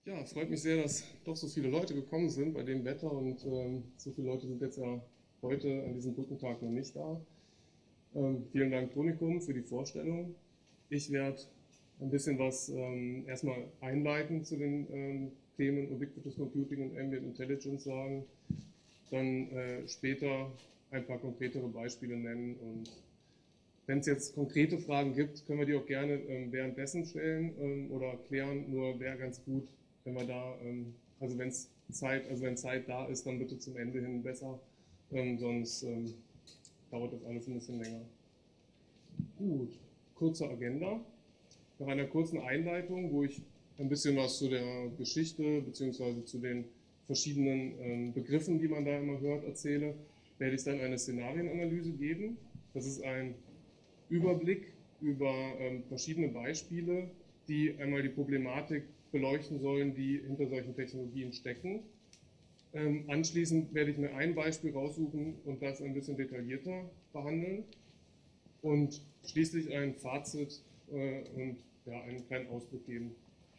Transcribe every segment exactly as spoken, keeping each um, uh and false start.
Ja, es freut mich sehr, dass doch so viele Leute gekommen sind bei dem Wetter und ähm, so viele Leute sind jetzt ja heute an diesem Brückentag noch nicht da. Ähm, vielen Dank, Tonikum, für die Vorstellung. Ich werde ein bisschen was ähm, erstmal einleiten zu den ähm, Themen Ubiquitous Computing und Ambient Intelligence sagen, dann äh, später ein paar konkretere Beispiele nennen und wenn es jetzt konkrete Fragen gibt, können wir die auch gerne ähm, währenddessen stellen ähm, oder klären. Nur wäre ganz gut, wenn wir da, ähm, also wenn es Zeit, also wenn Zeit da ist, dann bitte zum Ende hin besser. Ähm, sonst ähm, dauert das alles ein bisschen länger. Gut, kurze Agenda. Nach einer kurzen Einleitung, wo ich ein bisschen was zu der Geschichte bzw. zu den verschiedenen ähm, Begriffen, die man da immer hört, erzähle, werde ich dann eine Szenarienanalyse geben. Das ist ein Überblick über ähm, verschiedene Beispiele, die einmal die Problematik beleuchten sollen, die hinter solchen Technologien stecken. Ähm, anschließend werde ich mir ein Beispiel raussuchen und das ein bisschen detaillierter behandeln und schließlich ein Fazit äh, und ja, einen kleinen Ausblick geben.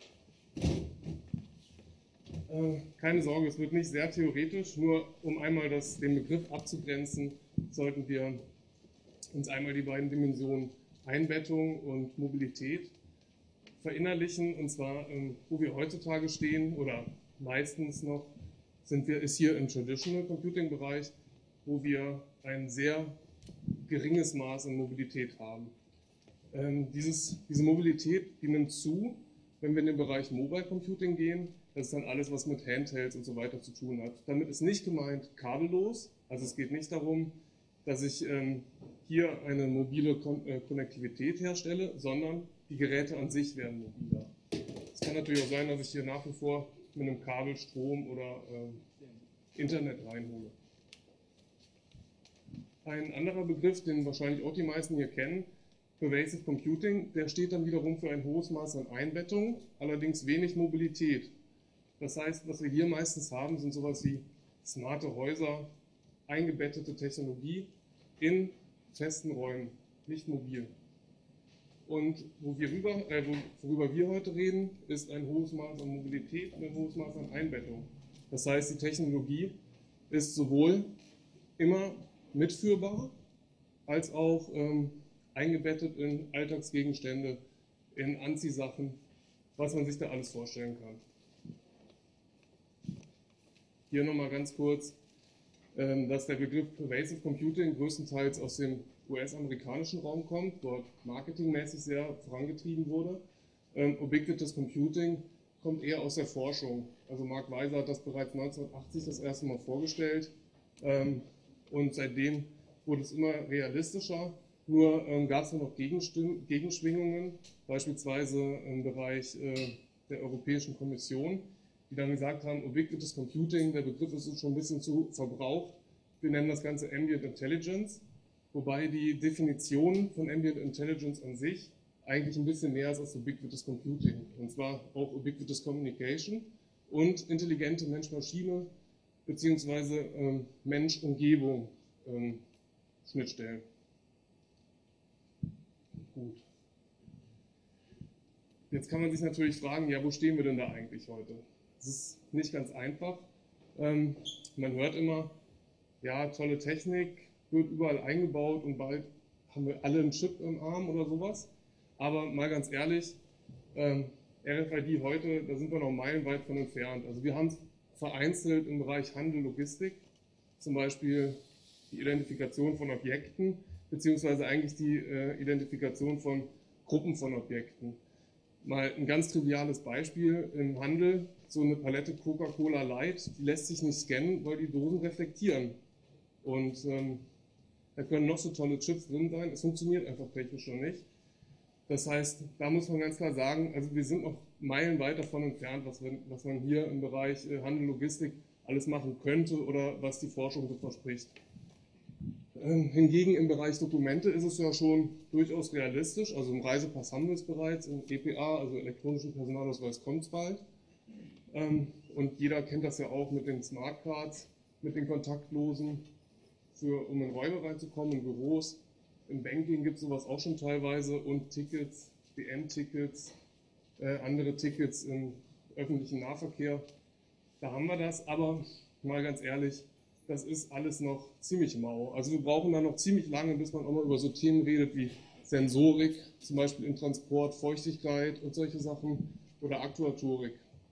Äh, keine Sorge, es wird nicht sehr theoretisch, nur um einmal das, den Begriff abzugrenzen, sollten wir uns einmal die beiden Dimensionen Einbettung und Mobilität verinnerlichen, und zwar, ähm, wo wir heutzutage stehen oder meistens noch, sind wir, ist hier im Traditional Computing Bereich, wo wir ein sehr geringes Maß an Mobilität haben. Ähm, dieses, diese Mobilität, die nimmt zu, wenn wir in den Bereich Mobile Computing gehen. Das ist dann alles, was mit Handhelds und so weiter zu tun hat. Damit ist nicht gemeint kabellos, also es geht nicht darum, dass ich ähm, hier eine mobile Kon äh, Konnektivität herstelle, sondern die Geräte an sich werden mobiler. Es kann natürlich auch sein, dass ich hier nach wie vor mit einem Kabel Strom oder äh, Internet reinhole. Ein anderer Begriff, den wahrscheinlich auch die meisten hier kennen, Pervasive Computing, der steht dann wiederum für ein hohes Maß an Einbettung, allerdings wenig Mobilität. Das heißt, was wir hier meistens haben, sind sowas wie smarte Häuser, eingebettete Technologie in festen Räumen, nicht mobil. Und wo wir rüber, äh, worüber wir heute reden, ist ein hohes Maß an Mobilität und ein hohes Maß an Einbettung. Das heißt, die Technologie ist sowohl immer mitführbar, als auch ähm, eingebettet in Alltagsgegenstände, in Anziehsachen, was man sich da alles vorstellen kann. Hier nochmal ganz kurz, ähm, dass der Begriff Pervasive Computing größtenteils aus dem U S-amerikanischen Raum kommt, dort marketingmäßig sehr vorangetrieben wurde. Ähm, Ubiquitous Computing kommt eher aus der Forschung. Also Mark Weiser hat das bereits neunzehnhundertachtzig das erste Mal vorgestellt ähm, und seitdem wurde es immer realistischer. Nur ähm, gab es noch Gegenschwingungen, beispielsweise im Bereich äh, der Europäischen Kommission, die dann gesagt haben, Ubiquitous Computing, der Begriff ist uns schon ein bisschen zu verbraucht. Wir nennen das Ganze Ambient Intelligence, wobei die Definition von Ambient Intelligence an sich eigentlich ein bisschen mehr ist als Ubiquitous Computing. Und zwar auch Ubiquitous Communication und intelligente Mensch-Maschine bzw. ähm, Mensch-Umgebung ähm, Schnittstellen. Gut. Jetzt kann man sich natürlich fragen, ja, wo stehen wir denn da eigentlich heute? Das ist nicht ganz einfach. Ähm, man hört immer, ja, tolle Technik, wird überall eingebaut und bald haben wir alle einen Chip im Arm oder sowas. Aber mal ganz ehrlich, ähm, R F I D heute, da sind wir noch meilenweit von entfernt. Also wir haben es vereinzelt im Bereich Handel, Logistik, zum Beispiel die Identifikation von Objekten, beziehungsweise eigentlich die äh, Identifikation von Gruppen von Objekten. Mal ein ganz triviales Beispiel im Handel, so eine Palette Coca-Cola Light, die lässt sich nicht scannen, weil die Dosen reflektieren. Und ähm, da können noch so tolle Chips drin sein, es funktioniert einfach technisch noch nicht. Das heißt, da muss man ganz klar sagen, also wir sind noch meilenweit davon entfernt, was, wir, was man hier im Bereich äh, Handel, Logistik alles machen könnte oder was die Forschung so verspricht. Ähm, hingegen im Bereich Dokumente ist es ja schon durchaus realistisch, also im Reisepass haben wir es bereits, im E P A, also elektronischen Personalausweis, kommt es bald. Ähm, und jeder kennt das ja auch mit den Smartcards, mit den Kontaktlosen, für, um in Räume reinzukommen, in Büros. Im Banking gibt es sowas auch schon teilweise und Tickets, D M-Tickets, äh, andere Tickets in öffentlichen Nahverkehr, da haben wir das, aber mal ganz ehrlich, das ist alles noch ziemlich mau. Also wir brauchen da noch ziemlich lange, bis man auch mal über so Themen redet wie Sensorik, zum Beispiel im Transport, Feuchtigkeit und solche Sachen oder Aktuatorik.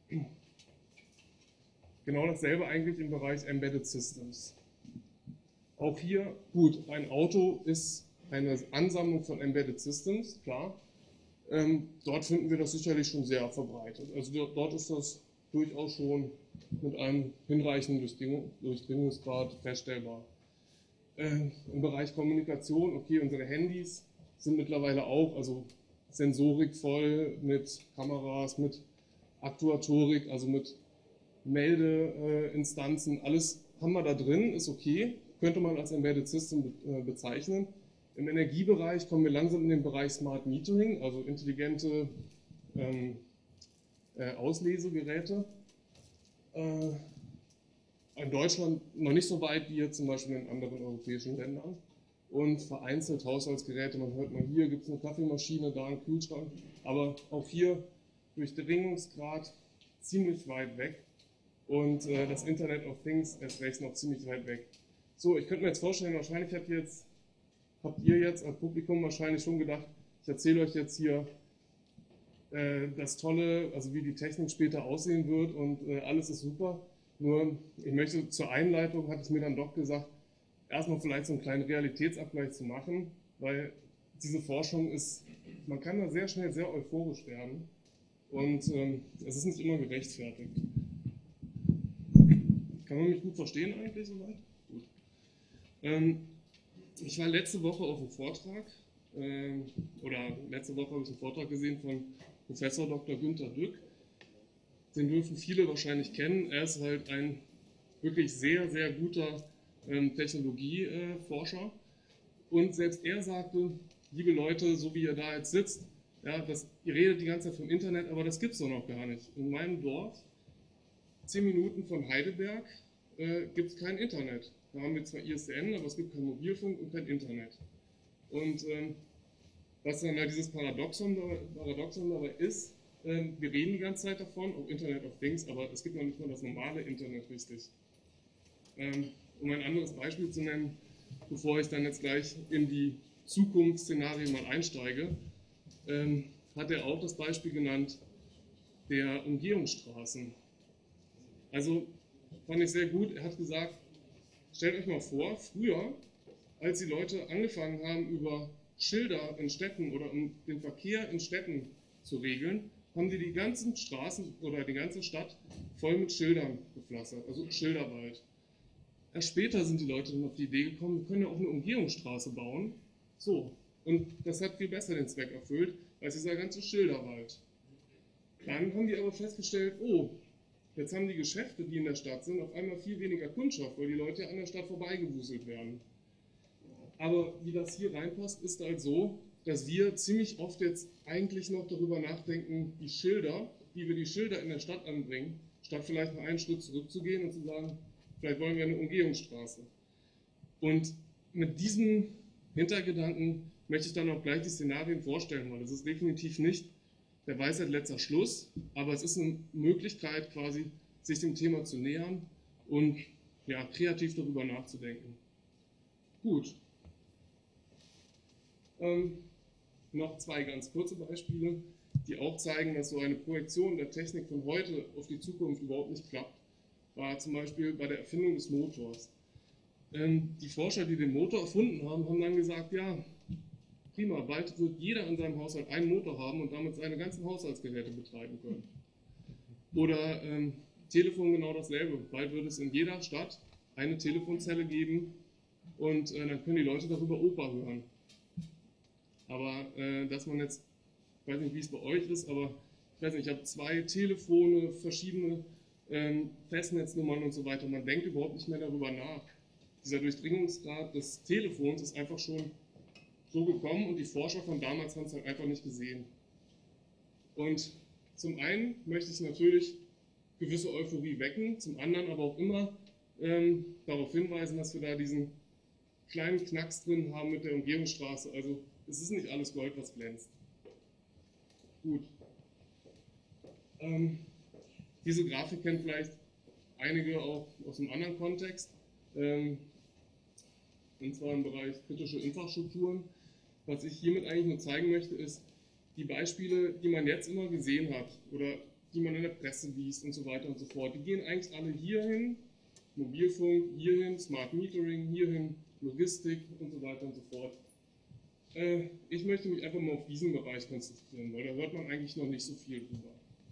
Genau dasselbe eigentlich im Bereich Embedded Systems. Auch hier, gut, ein Auto ist eine Ansammlung von Embedded Systems, klar. Ähm, dort finden wir das sicherlich schon sehr verbreitet. Also dort ist das durchaus schon mit einem hinreichenden Durchdringungsgrad feststellbar. Äh, Im Bereich Kommunikation, okay, unsere Handys sind mittlerweile auch, also Sensorik voll mit Kameras, mit Aktuatorik, also mit Meldeinstanzen, alles haben wir da drin, ist okay, könnte man als Embedded System bezeichnen. Im Energiebereich kommen wir langsam in den Bereich Smart Metering, also intelligente ähm, äh, Auslesegeräte. Äh, in Deutschland noch nicht so weit wie jetzt zum Beispiel in anderen europäischen Ländern. Und vereinzelt Haushaltsgeräte, man hört mal, hier gibt es eine Kaffeemaschine, da einen Kühlschrank, aber auch hier Durchdringungsgrad ziemlich weit weg. Und äh, das Internet of Things erst recht noch ziemlich weit weg. So, ich könnte mir jetzt vorstellen, wahrscheinlich habt ihr jetzt, habt ihr jetzt als Publikum wahrscheinlich schon gedacht, ich erzähle euch jetzt hier äh, das Tolle, also wie die Technik später aussehen wird und äh, alles ist super. Nur, ich möchte zur Einleitung, hatte ich mir dann doch gesagt, erstmal vielleicht so einen kleinen Realitätsabgleich zu machen, weil diese Forschung ist, man kann da sehr schnell sehr euphorisch werden und ähm, es ist nicht immer gerechtfertigt. Kann man mich gut verstehen eigentlich soweit? Gut. Ähm, ich war letzte Woche auf einem Vortrag, äh, oder letzte Woche habe ich einen Vortrag gesehen von Professor Doktor Günter Dück. Den dürfen viele wahrscheinlich kennen. Er ist halt ein wirklich sehr, sehr guter ähm, Technologieforscher. Äh, Und selbst er sagte, liebe Leute, so wie ihr da jetzt sitzt, ja, das, ihr redet die ganze Zeit vom Internet, aber das gibt es doch noch gar nicht. In meinem Dorf, zehn Minuten von Heidelberg, äh, gibt es kein Internet. Da haben wir zwar I S D N, aber es gibt kein Mobilfunk und kein Internet. Und ähm, was dann halt dieses Paradoxon, Paradoxon dabei ist, äh, wir reden die ganze Zeit davon, auch Internet of Things, aber es gibt noch nicht mal das normale Internet richtig. Ähm, um ein anderes Beispiel zu nennen, bevor ich dann jetzt gleich in die Zukunftsszenarien mal einsteige, ähm, hat er auch das Beispiel genannt der Umgehungsstraßen. Also fand ich sehr gut, er hat gesagt, stellt euch mal vor, früher, als die Leute angefangen haben, über Schilder in Städten oder um den Verkehr in Städten zu regeln, haben die die ganzen Straßen oder die ganze Stadt voll mit Schildern gepflastert, also Schilderwald. Erst später sind die Leute dann auf die Idee gekommen, wir können ja auch eine Umgehungsstraße bauen. So, und das hat viel besser den Zweck erfüllt, als dieser ganze Schilderwald. Dann haben die aber festgestellt, oh, jetzt haben die Geschäfte, die in der Stadt sind, auf einmal viel weniger Kundschaft, weil die Leute ja an der Stadt vorbeigewuselt werden. Aber wie das hier reinpasst, ist halt so, dass wir ziemlich oft jetzt eigentlich noch darüber nachdenken, die Schilder, wie wir die Schilder in der Stadt anbringen, statt vielleicht noch einen Schritt zurückzugehen und zu sagen, vielleicht wollen wir eine Umgehungsstraße. Und mit diesem Hintergedanken möchte ich dann auch gleich die Szenarien vorstellen, weil es ist definitiv nicht der Weisheit letzter Schluss, aber es ist eine Möglichkeit quasi, sich dem Thema zu nähern und ja, kreativ darüber nachzudenken. Gut. Ähm, noch zwei ganz kurze Beispiele, die auch zeigen, dass so eine Projektion der Technik von heute auf die Zukunft überhaupt nicht klappt. War zum Beispiel bei der Erfindung des Motors. Ähm, die Forscher, die den Motor erfunden haben, haben dann gesagt, ja, prima, bald wird jeder in seinem Haushalt einen Motor haben und damit seine ganzen Haushaltsgeräte betreiben können. Oder ähm, Telefon genau dasselbe. Bald wird es in jeder Stadt eine Telefonzelle geben und äh, dann können die Leute darüber Oper hören. Aber äh, dass man jetzt, ich weiß nicht, wie es bei euch ist, aber ich weiß nicht, ich habe zwei Telefone, verschiedene ähm, Festnetznummern und so weiter. Man denkt überhaupt nicht mehr darüber nach. Dieser Durchdringungsgrad des Telefons ist einfach schon so gekommen und die Forscher von damals haben es halt einfach nicht gesehen. Und zum einen möchte ich natürlich gewisse Euphorie wecken, zum anderen aber auch immer ähm, darauf hinweisen, dass wir da diesen kleinen Knacks drin haben mit der Umgehungsstraße. Also es ist nicht alles Gold, was glänzt. Gut. Ähm, Diese Grafik kennen vielleicht einige auch aus einem anderen Kontext, ähm, und zwar im Bereich kritische Infrastrukturen. Was ich hiermit eigentlich nur zeigen möchte, ist, die Beispiele, die man jetzt immer gesehen hat oder die man in der Presse liest und so weiter und so fort, die gehen eigentlich alle hierhin, Mobilfunk, hierhin, Smart Metering, hierhin, Logistik und so weiter und so fort. Äh, ich möchte mich einfach mal auf diesen Bereich konzentrieren, weil da hört man eigentlich noch nicht so viel drüber.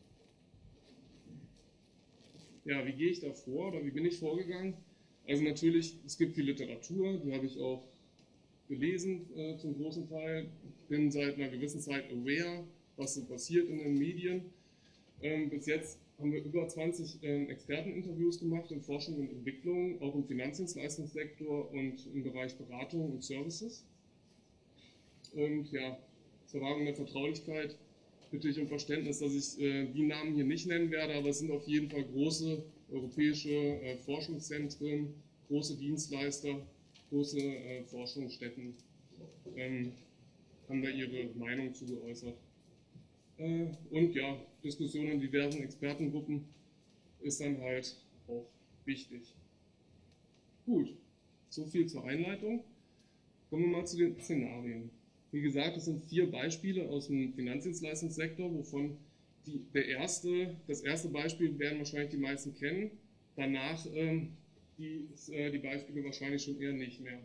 Ja, wie gehe ich da vor oder wie bin ich vorgegangen? Also natürlich, es gibt viel Literatur, die habe ich auch gelesen äh, zum großen Teil. Ich bin seit einer gewissen Zeit aware, was so passiert in den Medien. Ähm, bis jetzt haben wir über zwanzig ähm, Experteninterviews gemacht in Forschung und Entwicklung, auch im Finanzdienstleistungssektor und im Bereich Beratung und Services. Und ja, zur Wahrung der Vertraulichkeit bitte ich um Verständnis, dass ich äh, die Namen hier nicht nennen werde, aber es sind auf jeden Fall große europäische äh, Forschungszentren, große Dienstleister, große äh, Forschungsstätten ähm, haben da ihre Meinung zu geäußert. Äh, und ja, Diskussionen in diversen Expertengruppen ist dann halt auch wichtig. Gut, so viel zur Einleitung. Kommen wir mal zu den Szenarien. Wie gesagt, es sind vier Beispiele aus dem Finanzdienstleistungssektor, wovon die, der erste, das erste Beispiel werden wahrscheinlich die meisten kennen, danach ähm, die, äh, die Beispiele wahrscheinlich schon eher nicht mehr.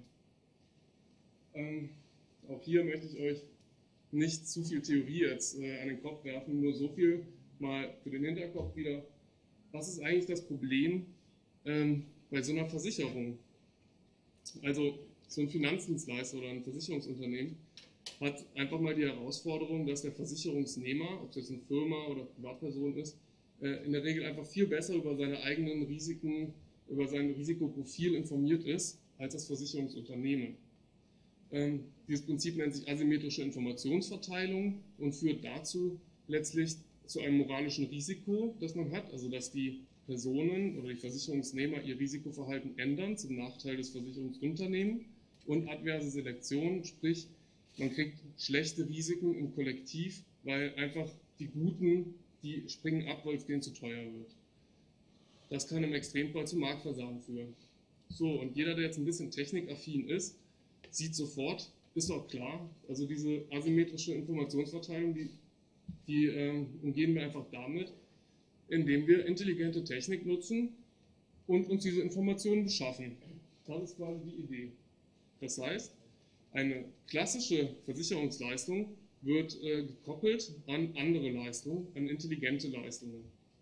Ähm, auch hier möchte ich euch nicht zu viel Theorie jetzt äh, an den Kopf werfen, nur so viel mal für den Hinterkopf wieder. Was ist eigentlich das Problem ähm, bei so einer Versicherung? Also so ein Finanzdienstleister oder ein Versicherungsunternehmen hat einfach mal die Herausforderung, dass der Versicherungsnehmer, ob es jetzt eine Firma oder Privatperson ist, äh, in der Regel einfach viel besser über seine eigenen Risiken, über sein Risikoprofil informiert ist, als das Versicherungsunternehmen. Ähm, dieses Prinzip nennt sich asymmetrische Informationsverteilung und führt dazu letztlich zu einem moralischen Risiko, das man hat, also dass die Personen oder die Versicherungsnehmer ihr Risikoverhalten ändern zum Nachteil des Versicherungsunternehmens und adverse Selektion, sprich man kriegt schlechte Risiken im Kollektiv, weil einfach die Guten, die springen ab, weil es denen zu teuer wird. Das kann im Extremfall zu Marktversagen führen. So, und jeder, der jetzt ein bisschen technikaffin ist, sieht sofort, ist auch klar, also diese asymmetrische Informationsverteilung, die, die äh, umgehen wir einfach damit, indem wir intelligente Technik nutzen und uns diese Informationen beschaffen. Das ist quasi die Idee. Das heißt, eine klassische Versicherungsleistung wird äh, gekoppelt an andere Leistungen, an intelligente Leistungen.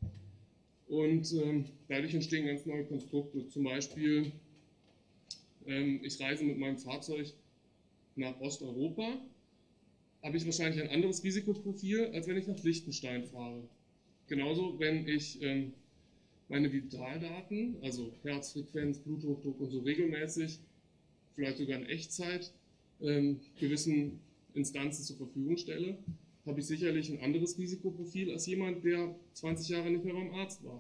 Und ähm, dadurch entstehen ganz neue Konstrukte. Zum Beispiel, ähm, ich reise mit meinem Fahrzeug nach Osteuropa, habe ich wahrscheinlich ein anderes Risikoprofil, als wenn ich nach Liechtenstein fahre. Genauso, wenn ich ähm, meine Vitaldaten, also Herzfrequenz, Bluthochdruck und so regelmäßig, vielleicht sogar in Echtzeit, ähm, gewissen Instanzen zur Verfügung stelle, habe ich sicherlich ein anderes Risikoprofil als jemand, der zwanzig Jahre nicht mehr beim Arzt war.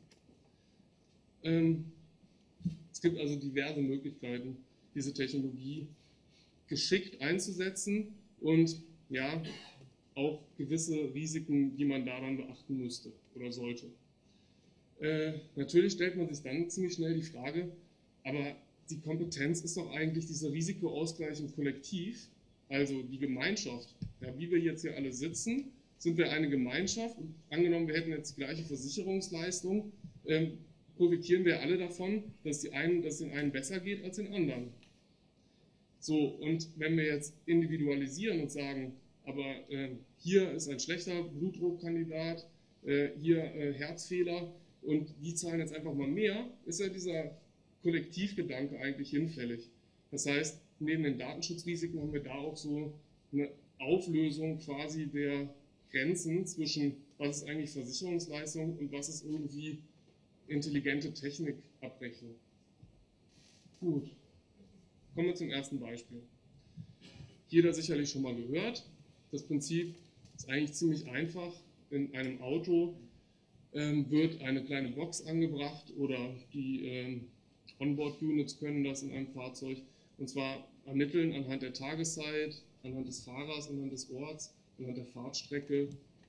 Ähm, es gibt also diverse Möglichkeiten, diese Technologie geschickt einzusetzen und ja, auch gewisse Risiken, die man daran beachten müsste oder sollte. Äh, natürlich stellt man sich dann ziemlich schnell die Frage, aber die Kompetenz ist doch eigentlich dieser Risikoausgleich im Kollektiv, also die Gemeinschaft. Ja, wie wir jetzt hier alle sitzen, sind wir eine Gemeinschaft und angenommen, wir hätten jetzt die gleiche Versicherungsleistung, ähm, profitieren wir alle davon, dass, die einen, dass den einen besser geht als den anderen. So, und wenn wir jetzt individualisieren und sagen, aber äh, hier ist ein schlechter Blutdruckkandidat, äh, hier äh, Herzfehler und die zahlen jetzt einfach mal mehr, ist ja dieser Kollektivgedanke eigentlich hinfällig. Das heißt, neben den Datenschutzrisiken haben wir da auch so eine Auflösung quasi der Grenzen zwischen, was ist eigentlich Versicherungsleistung und was ist irgendwie intelligente Technikabrechnung. Gut, kommen wir zum ersten Beispiel. Jeder sicherlich schon mal gehört. Das Prinzip ist eigentlich ziemlich einfach. In einem Auto ähm, wird eine kleine Box angebracht oder die ähm, Onboard-Units können das in einem Fahrzeug, und zwar ermitteln anhand der Tageszeit, anhand des Fahrers, anhand des Orts, anhand der Fahrtstrecke,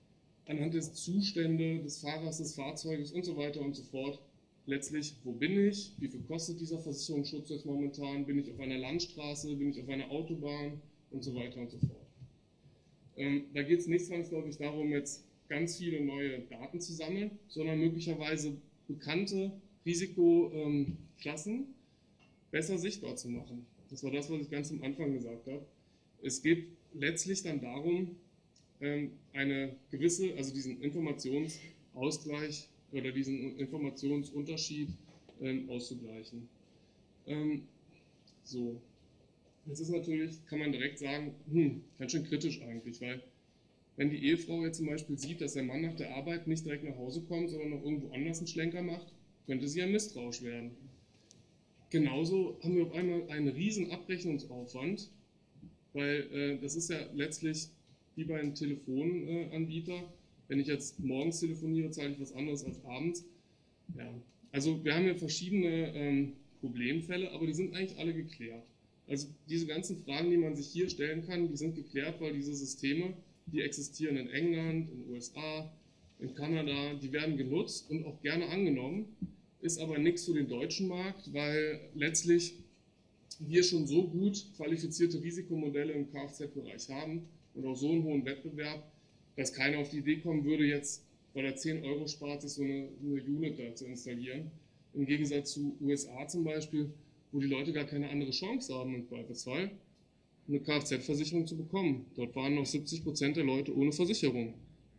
anhand des Zustandes des Fahrers, des Fahrzeuges und so weiter und so fort, letztlich, wo bin ich, wie viel kostet dieser Versicherungsschutz jetzt momentan, bin ich auf einer Landstraße, bin ich auf einer Autobahn und so weiter und so fort. Ähm, da geht es nicht zwangsläufig darum, jetzt ganz viele neue Daten zu sammeln, sondern möglicherweise bekannte Risikoklassen ähm, besser sichtbar zu machen. Das war das, was ich ganz am Anfang gesagt habe. Es geht letztlich dann darum, ähm, eine gewisse, also diesen Informationsausgleich oder diesen Informationsunterschied ähm, auszugleichen. Ähm, so. Jetzt ist natürlich, kann man direkt sagen, hm, ganz schön kritisch eigentlich, weil wenn die Ehefrau jetzt zum Beispiel sieht, dass der Mann nach der Arbeit nicht direkt nach Hause kommt, sondern noch irgendwo anders einen Schlenker macht, könnte sie ja misstrauisch werden. Genauso haben wir auf einmal einen riesen Abrechnungsaufwand, weil äh, das ist ja letztlich wie bei einem Telefonanbieter. Äh, Wenn ich jetzt morgens telefoniere, zahle ich was anderes als abends. Ja. Also wir haben ja verschiedene ähm, Problemfälle, aber die sind eigentlich alle geklärt. Also diese ganzen Fragen, die man sich hier stellen kann, die sind geklärt, weil diese Systeme, die existieren in England, in den U S A, in Kanada, die werden genutzt und auch gerne angenommen, ist aber nichts für den deutschen Markt, weil letztlich wir schon so gut qualifizierte Risikomodelle im Kfz-Bereich haben und auch so einen hohen Wettbewerb, dass keiner auf die Idee kommen würde, jetzt, weil er zehn Euro spart, sich so eine, eine Unit da zu installieren. Im Gegensatz zu U S A zum Beispiel, wo die Leute gar keine andere Chance haben, im Zweifelsfall eine Kfz-Versicherung zu bekommen. Dort waren noch siebzig Prozent der Leute ohne Versicherung.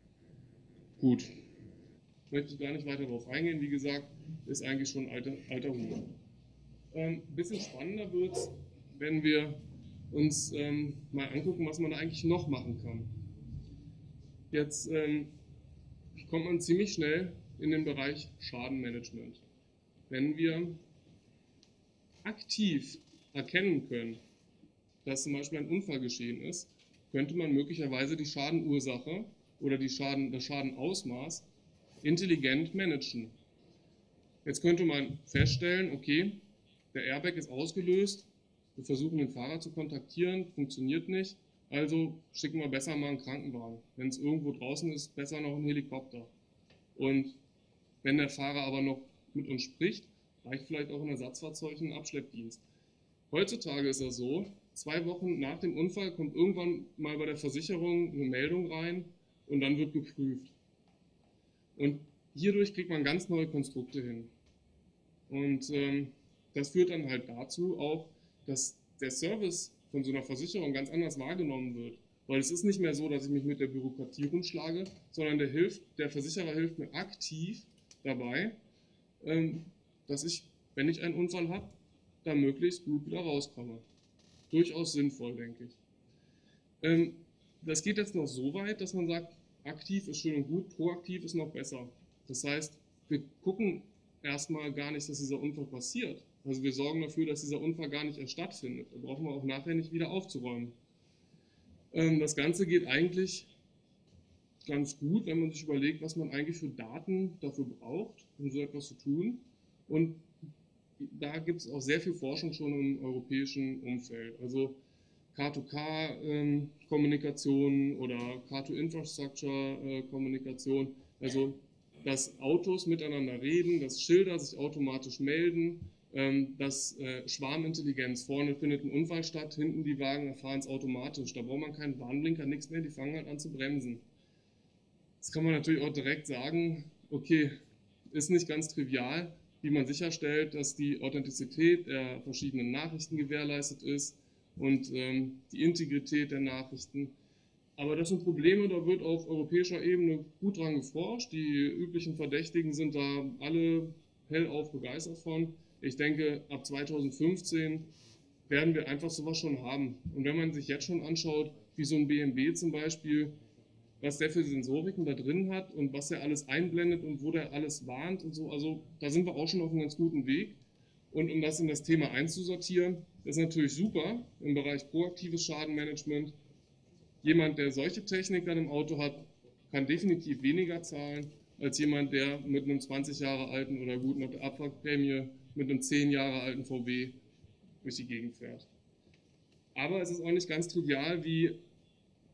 Gut, möchte ich gar nicht weiter darauf eingehen. Wie gesagt, ist eigentlich schon alter, alter Hut. Ein ähm, bisschen spannender wird es, wenn wir uns ähm, mal angucken, was man da eigentlich noch machen kann. Jetzt ähm, kommt man ziemlich schnell in den Bereich Schadenmanagement. Wenn wir aktiv erkennen können, dass zum Beispiel ein Unfall geschehen ist, könnte man möglicherweise die Schadenursache oder die Schaden, das Schadenausmaß intelligent managen. Jetzt könnte man feststellen, okay, der Airbag ist ausgelöst, wir versuchen den Fahrer zu kontaktieren, funktioniert nicht, also schicken wir besser mal einen Krankenwagen. Wenn es irgendwo draußen ist, besser noch einen Helikopter. Und wenn der Fahrer aber noch mit uns spricht, reicht vielleicht auch ein Ersatzfahrzeug, ein Abschleppdienst. Heutzutage ist das so, zwei Wochen nach dem Unfall kommt irgendwann mal bei der Versicherung eine Meldung rein und dann wird geprüft. Und hierdurch kriegt man ganz neue Konstrukte hin. Und ähm, das führt dann halt dazu auch, dass der Service von so einer Versicherung ganz anders wahrgenommen wird. Weil es ist nicht mehr so, dass ich mich mit der Bürokratie rumschlage, sondern der, hilft, der Versicherer hilft mir aktiv dabei, ähm, dass ich, wenn ich einen Unfall habe, da möglichst gut wieder rauskomme. Durchaus sinnvoll, denke ich. Ähm, das geht jetzt noch so weit, dass man sagt, aktiv ist schön und gut, proaktiv ist noch besser. Das heißt, wir gucken erstmal gar nicht, dass dieser Unfall passiert. Also wir sorgen dafür, dass dieser Unfall gar nicht erst stattfindet. Da brauchen wir auch nachher nicht wieder aufzuräumen. Ähm, das Ganze geht eigentlich ganz gut, wenn man sich überlegt, was man eigentlich für Daten dafür braucht, um so etwas zu tun. Und da gibt es auch sehr viel Forschung schon im europäischen Umfeld. Also K zwei K-Kommunikation ähm, oder K zwei Infrastructure-Kommunikation, äh, also dass Autos miteinander reden, dass Schilder sich automatisch melden, ähm, dass äh, Schwarmintelligenz, vorne findet ein Unfall statt, hinten die Wagen erfahren es automatisch. Da braucht man keinen Warnblinker, nichts mehr, die fangen halt an zu bremsen. Jetzt kann man natürlich auch direkt sagen, okay, ist nicht ganz trivial, wie man sicherstellt, dass die Authentizität der verschiedenen Nachrichten gewährleistet ist und ähm, die Integrität der Nachrichten. Aber das sind Probleme, da wird auf europäischer Ebene gut dran geforscht. Die üblichen Verdächtigen sind da alle hellauf begeistert von. Ich denke, ab zweitausendfünfzehn werden wir einfach sowas schon haben. Und wenn man sich jetzt schon anschaut, wie so ein B M W zum Beispiel, was der für Sensoriken da drin hat und was er alles einblendet und wo der alles warnt und so, also da sind wir auch schon auf einem ganz guten Weg. Und um das in das Thema einzusortieren, ist natürlich super im Bereich proaktives Schadenmanagement. Jemand, der solche Technik dann im Auto hat, kann definitiv weniger zahlen, als jemand, der mit einem zwanzig Jahre alten oder gut nach der Abwrackprämie mit einem zehn Jahre alten V W durch die Gegend fährt. Aber es ist auch nicht ganz trivial, wie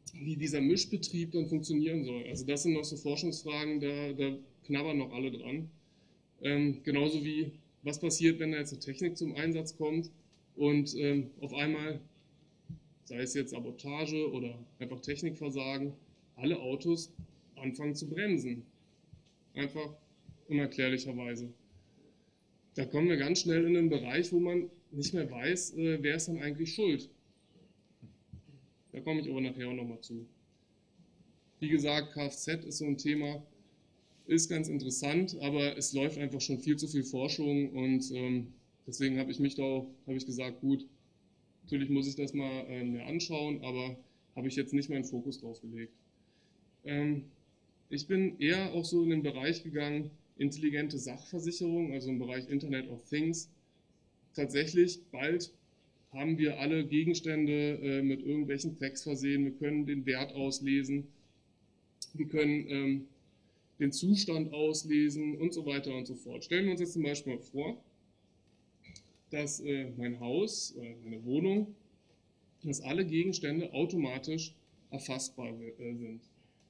wie dieser Mischbetrieb dann funktionieren soll. Also das sind noch so Forschungsfragen, da, da knabbern noch alle dran. Ähm, genauso wie, was passiert, wenn da jetzt eine Technik zum Einsatz kommt und ähm, auf einmal, sei es jetzt Sabotage oder einfach Technikversagen, alle Autos anfangen zu bremsen. Einfach unerklärlicherweise. Da kommen wir ganz schnell in einen Bereich, wo man nicht mehr weiß, äh, wer ist dann eigentlich schuld. Da komme ich aber nachher auch nochmal zu. Wie gesagt, Kfz ist so ein Thema, ist ganz interessant, aber es läuft einfach schon viel zu viel Forschung und ähm, deswegen habe ich mich da auch, habe ich gesagt, gut, natürlich muss ich das mal äh, mehr anschauen, aber habe ich jetzt nicht meinen Fokus drauf gelegt. Ähm, ich bin eher auch so in den Bereich gegangen, intelligente Sachversicherung, also im Bereich Internet of Things. Tatsächlich, bald haben wir alle Gegenstände äh, mit irgendwelchen Tags versehen, wir können den Wert auslesen, wir können ähm, den Zustand auslesen und so weiter und so fort. Stellen wir uns jetzt zum Beispiel mal vor, dass äh, mein Haus, äh, meine Wohnung, dass alle Gegenstände automatisch erfassbar äh, sind.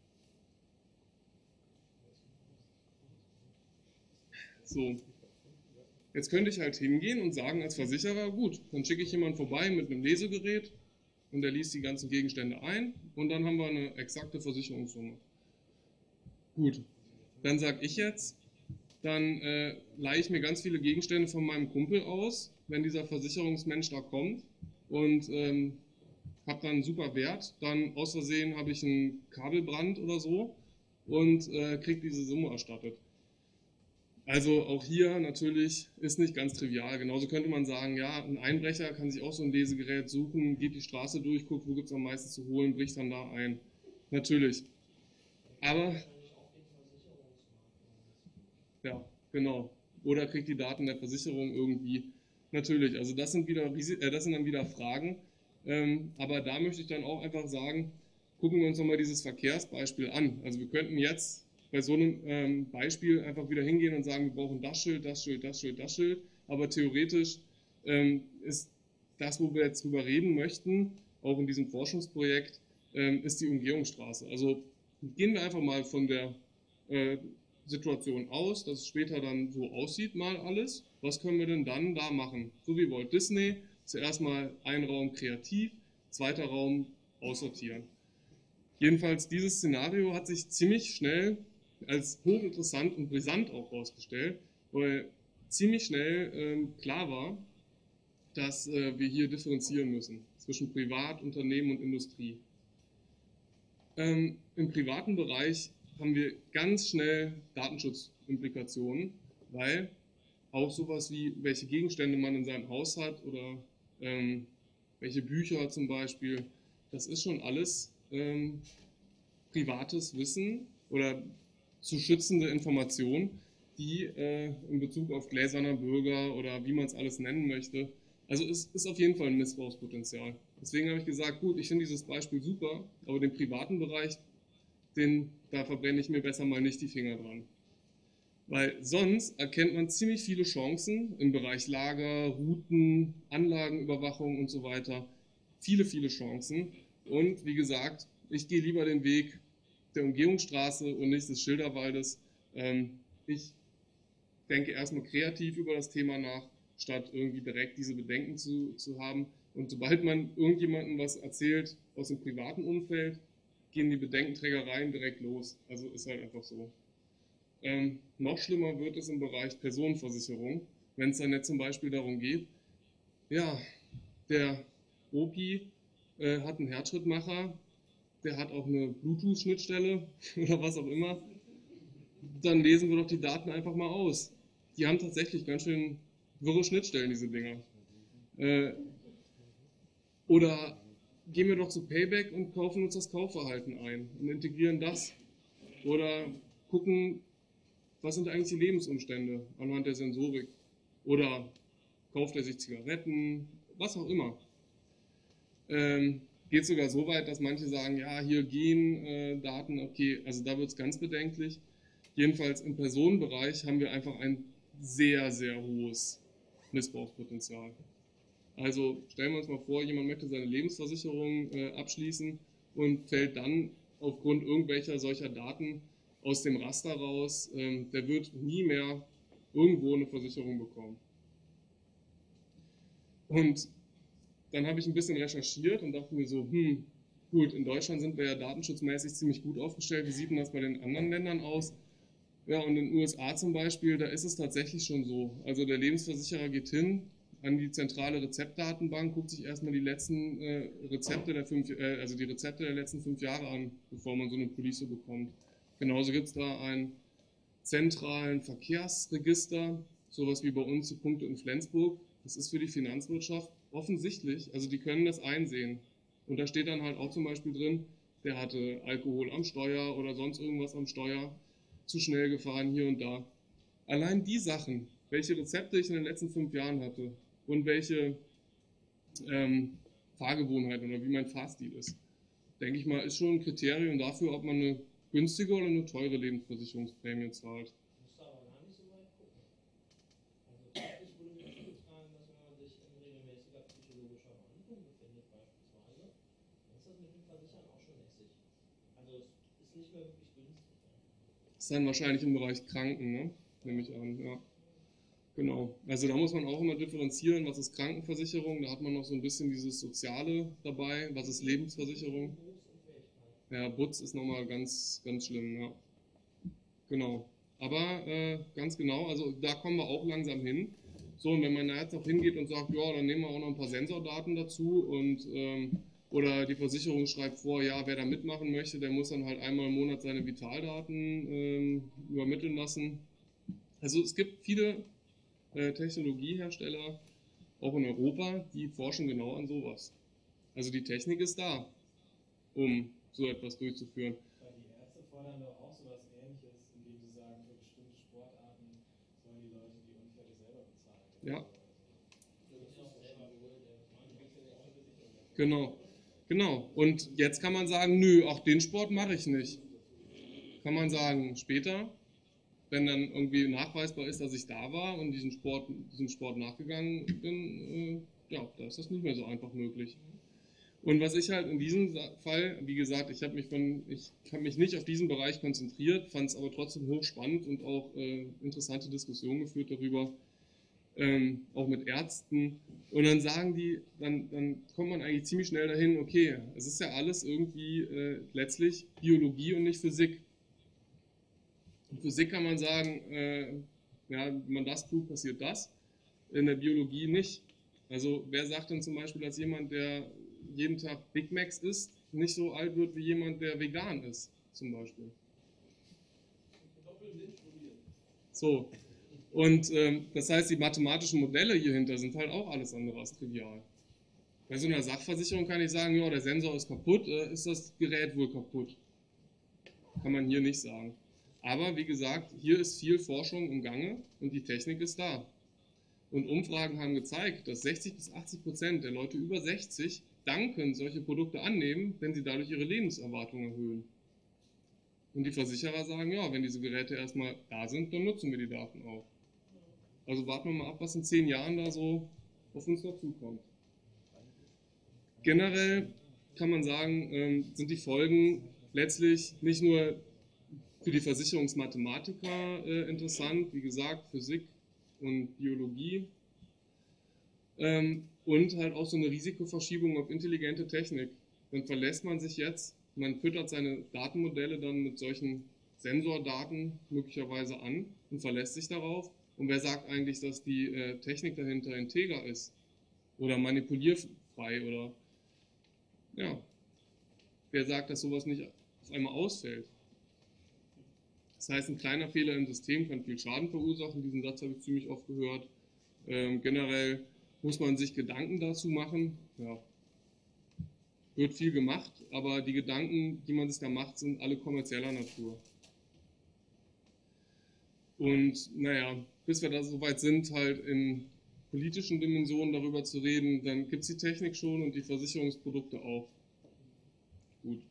So, jetzt könnte ich halt hingehen und sagen als Versicherer, gut, dann schicke ich jemanden vorbei mit einem Lesegerät und der liest die ganzen Gegenstände ein und dann haben wir eine exakte Versicherungssumme. Gut, dann sage ich jetzt, dann äh, leihe ich mir ganz viele Gegenstände von meinem Kumpel aus, wenn dieser Versicherungsmensch da kommt und ähm, habe dann einen super Wert, dann aus Versehen habe ich einen Kabelbrand oder so und äh, kriege diese Summe erstattet. Also auch hier natürlich ist nicht ganz trivial. Genauso könnte man sagen, ja, ein Einbrecher kann sich auch so ein Lesegerät suchen, geht die Straße durch, guckt, wo gibt es am meisten zu holen, bricht dann da ein. Natürlich. Aber, ja, genau. Oder kriegt die Daten der Versicherung irgendwie. Natürlich, also das sind, wieder, äh, das sind dann wieder Fragen. Ähm, aber da möchte ich dann auch einfach sagen, gucken wir uns nochmal dieses Verkehrsbeispiel an. Also wir könnten jetzt bei so einem ähm, Beispiel einfach wieder hingehen und sagen, wir brauchen das Schild, das Schild, das Schild, das Schild. Aber theoretisch ähm, ist das, wo wir jetzt drüber reden möchten, auch in diesem Forschungsprojekt, ähm, ist die Umgehungsstraße. Also gehen wir einfach mal von der äh, Situation aus, dass es später dann so aussieht, mal alles. Was können wir denn dann da machen? So wie Walt Disney, zuerst mal ein Raum kreativ, zweiter Raum aussortieren. Jedenfalls dieses Szenario hat sich ziemlich schnell als hochinteressant und brisant auch herausgestellt, weil ziemlich schnell ähm, klar war, dass äh, wir hier differenzieren müssen zwischen Privat, Unternehmen und Industrie. Ähm, Im privaten Bereich haben wir ganz schnell Datenschutz-Implikationen, weil auch sowas wie, welche Gegenstände man in seinem Haus hat oder ähm, welche Bücher zum Beispiel, das ist schon alles ähm, privates Wissen oder zu schützende Informationen, die äh, in Bezug auf gläserner Bürger oder wie man es alles nennen möchte, also es ist auf jeden Fall ein Missbrauchspotenzial. Deswegen habe ich gesagt, gut, ich finde dieses Beispiel super, aber den privaten Bereich, den, da verbrenne ich mir besser mal nicht die Finger dran. Weil sonst erkennt man ziemlich viele Chancen im Bereich Lager, Routen, Anlagenüberwachung und so weiter. Viele, viele Chancen. Und wie gesagt, ich gehe lieber den Weg der Umgehungsstraße und nicht des Schilderwaldes. Ähm, ich denke erstmal kreativ über das Thema nach, statt irgendwie direkt diese Bedenken zu, zu haben. Und sobald man irgendjemandem was erzählt aus dem privaten Umfeld, gehen die Bedenkenträgereien direkt los. Also ist halt einfach so. Ähm, noch schlimmer wird es im Bereich Personenversicherung, wenn es dann jetzt zum Beispiel darum geht, ja, der Opi äh, hat einen Herzschrittmacher, der hat auch eine Bluetooth-Schnittstelle oder was auch immer, dann lesen wir doch die Daten einfach mal aus. Die haben tatsächlich ganz schön wirre Schnittstellen, diese Dinger. Äh, oder gehen wir doch zu Payback und kaufen uns das Kaufverhalten ein und integrieren das. Oder gucken, was sind eigentlich die Lebensumstände anhand der Sensorik? Oder kauft er sich Zigaretten, was auch immer. Ähm, geht sogar so weit, dass manche sagen, ja, hier Gendaten, äh, okay, also da wird es ganz bedenklich. Jedenfalls im Personenbereich haben wir einfach ein sehr, sehr hohes Missbrauchspotenzial. Also stellen wir uns mal vor, jemand möchte seine Lebensversicherung äh, abschließen und fällt dann aufgrund irgendwelcher solcher Daten aus dem Raster raus, ähm, der wird nie mehr irgendwo eine Versicherung bekommen. Und dann habe ich ein bisschen recherchiert und dachte mir so, hm, gut, in Deutschland sind wir ja datenschutzmäßig ziemlich gut aufgestellt. Wie sieht denn das bei den anderen Ländern aus? Ja, und in den U S A zum Beispiel, da ist es tatsächlich schon so. Also der Lebensversicherer geht hin an die zentrale Rezeptdatenbank, guckt sich erstmal die letzten äh, Rezepte der fünf, äh, also die Rezepte der letzten fünf Jahre an, bevor man so eine Police bekommt. Genauso gibt es da einen zentralen Verkehrsregister, sowas wie bei uns die Punkte in Flensburg. Das ist für die Finanzwirtschaft offensichtlich, also die können das einsehen. Und da steht dann halt auch zum Beispiel drin, der hatte Alkohol am Steuer oder sonst irgendwas am Steuer, zu schnell gefahren hier und da. Allein die Sachen, welche Rezepte ich in den letzten fünf Jahren hatte und welche ähm, Fahrgewohnheiten oder wie mein Fahrstil ist, denke ich mal, ist schon ein Kriterium dafür, ob man eine günstige oder eine teure Lebensversicherungsprämie zahlt. Musst du aber gar nicht so weit gucken. Also tatsächlich wurde mir zugetragen, dass wenn man sich in regelmäßiger psychologischer Behandlung befindet beispielsweise, dann ist das mit dem Versichern auch schon lässig. Also es ist nicht mehr wirklich günstig. Das ist dann wahrscheinlich im Bereich Kranken, ne? Nehme ich an, ja. Genau. Also da muss man auch immer differenzieren, was ist Krankenversicherung, da hat man noch so ein bisschen dieses Soziale dabei, was ist Lebensversicherung. Ja, Butz ist nochmal ganz, ganz schlimm, ja. Genau. Aber äh, ganz genau, also da kommen wir auch langsam hin. So, und wenn man da jetzt noch hingeht und sagt, ja, dann nehmen wir auch noch ein paar Sensordaten dazu und ähm, oder die Versicherung schreibt vor, ja, wer da mitmachen möchte, der muss dann halt einmal im Monat seine Vitaldaten ähm, übermitteln lassen. Also es gibt viele äh, Technologiehersteller, auch in Europa, die forschen genau an sowas. Also die Technik ist da, um so etwas durchzuführen. Weil die Ärzte fordern doch auch sowas Ähnliches, indem sie sagen, für bestimmte Sportarten sollen die Leute die Unfälle selber bezahlen. Ja. So. Genau, genau. Und jetzt kann man sagen, nö, auch den Sport mache ich nicht. Kann man sagen, später, wenn dann irgendwie nachweisbar ist, dass ich da war und diesen Sport, diesem Sport nachgegangen bin, äh, ja, da ist das nicht mehr so einfach möglich. Und was ich halt in diesem Fall, wie gesagt, ich habe mich von, ich habe mich nicht auf diesen Bereich konzentriert, fand es aber trotzdem hochspannend und auch äh, interessante Diskussionen geführt darüber, ähm, auch mit Ärzten. Und dann sagen die, dann, dann kommt man eigentlich ziemlich schnell dahin, okay, es ist ja alles irgendwie äh, letztlich Biologie und nicht Physik. In Physik kann man sagen, äh, ja, wenn man das tut, passiert das. In der Biologie nicht. Also wer sagt denn zum Beispiel, dass jemand, der jeden Tag Big Macs isst, nicht so alt wird wie jemand, der vegan ist, zum Beispiel. So. Und ähm, das heißt, die mathematischen Modelle hierhinter sind halt auch alles andere als trivial. Bei so einer Sachversicherung kann ich sagen, ja, der Sensor ist kaputt, äh, ist das Gerät wohl kaputt. Kann man hier nicht sagen. Aber wie gesagt, hier ist viel Forschung im Gange und die Technik ist da. Und Umfragen haben gezeigt, dass sechzig bis achtzig Prozent der Leute über sechzig dankend solche Produkte annehmen, wenn sie dadurch ihre Lebenserwartung erhöhen. Und die Versicherer sagen, ja, wenn diese Geräte erstmal da sind, dann nutzen wir die Daten auch. Also warten wir mal ab, was in zehn Jahren da so auf uns dazukommt. Generell kann man sagen, sind die Folgen letztlich nicht nur für die Versicherungsmathematiker äh, interessant, wie gesagt, Physik und Biologie, ähm, und halt auch so eine Risikoverschiebung auf intelligente Technik. Dann verlässt man sich jetzt, man füttert seine Datenmodelle dann mit solchen Sensordaten möglicherweise an und verlässt sich darauf. Und wer sagt eigentlich, dass die äh, Technik dahinter integer ist oder manipulierfrei oder ja, wer sagt, dass sowas nicht auf einmal ausfällt? Das heißt, ein kleiner Fehler im System kann viel Schaden verursachen. Diesen Satz habe ich ziemlich oft gehört. Ähm, generell muss man sich Gedanken dazu machen. Ja, wird viel gemacht, aber die Gedanken, die man sich da macht, sind alle kommerzieller Natur. Und naja, bis wir da so weit sind, halt in politischen Dimensionen darüber zu reden, dann gibt es die Technik schon und die Versicherungsprodukte auch. Gut.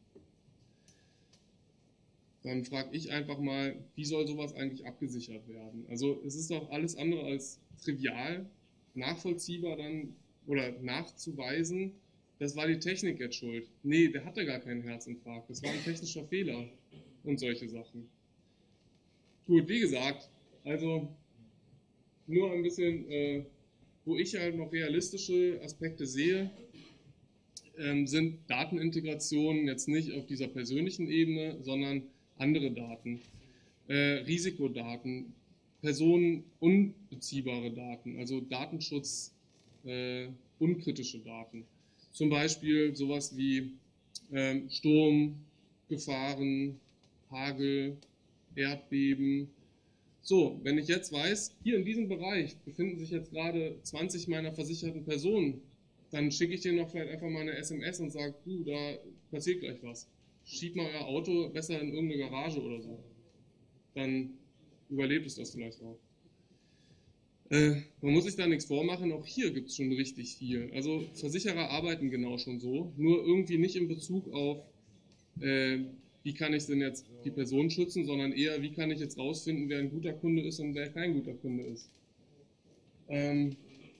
Dann frage ich einfach mal, wie soll sowas eigentlich abgesichert werden? Also es ist doch alles andere als trivial nachvollziehbar dann oder nachzuweisen, das war die Technik jetzt schuld. Nee, der hatte gar keinen Herzinfarkt, das war ein technischer Fehler und solche Sachen. Gut, wie gesagt, also nur ein bisschen, äh, wo ich halt noch realistische Aspekte sehe, ähm, sind Datenintegrationen jetzt nicht auf dieser persönlichen Ebene, sondern andere Daten, äh, Risikodaten, personenunbeziehbare Daten, also Datenschutz, äh, unkritische Daten. Zum Beispiel sowas wie ähm, Sturm, Gefahren, Hagel, Erdbeben. So, wenn ich jetzt weiß, hier in diesem Bereich befinden sich jetzt gerade zwanzig meiner versicherten Personen, dann schicke ich denen noch vielleicht einfach mal eine S M S und sage, du, da passiert gleich was. Schiebt mal euer Auto besser in irgendeine Garage oder so. Dann überlebt es das vielleicht auch. Äh, man muss sich da nichts vormachen, auch hier gibt es schon richtig viel. Also Versicherer arbeiten genau schon so, nur irgendwie nicht in Bezug auf, äh, wie kann ich denn jetzt die Person schützen, sondern eher, wie kann ich jetzt rausfinden, wer ein guter Kunde ist und wer kein guter Kunde ist. Ähm,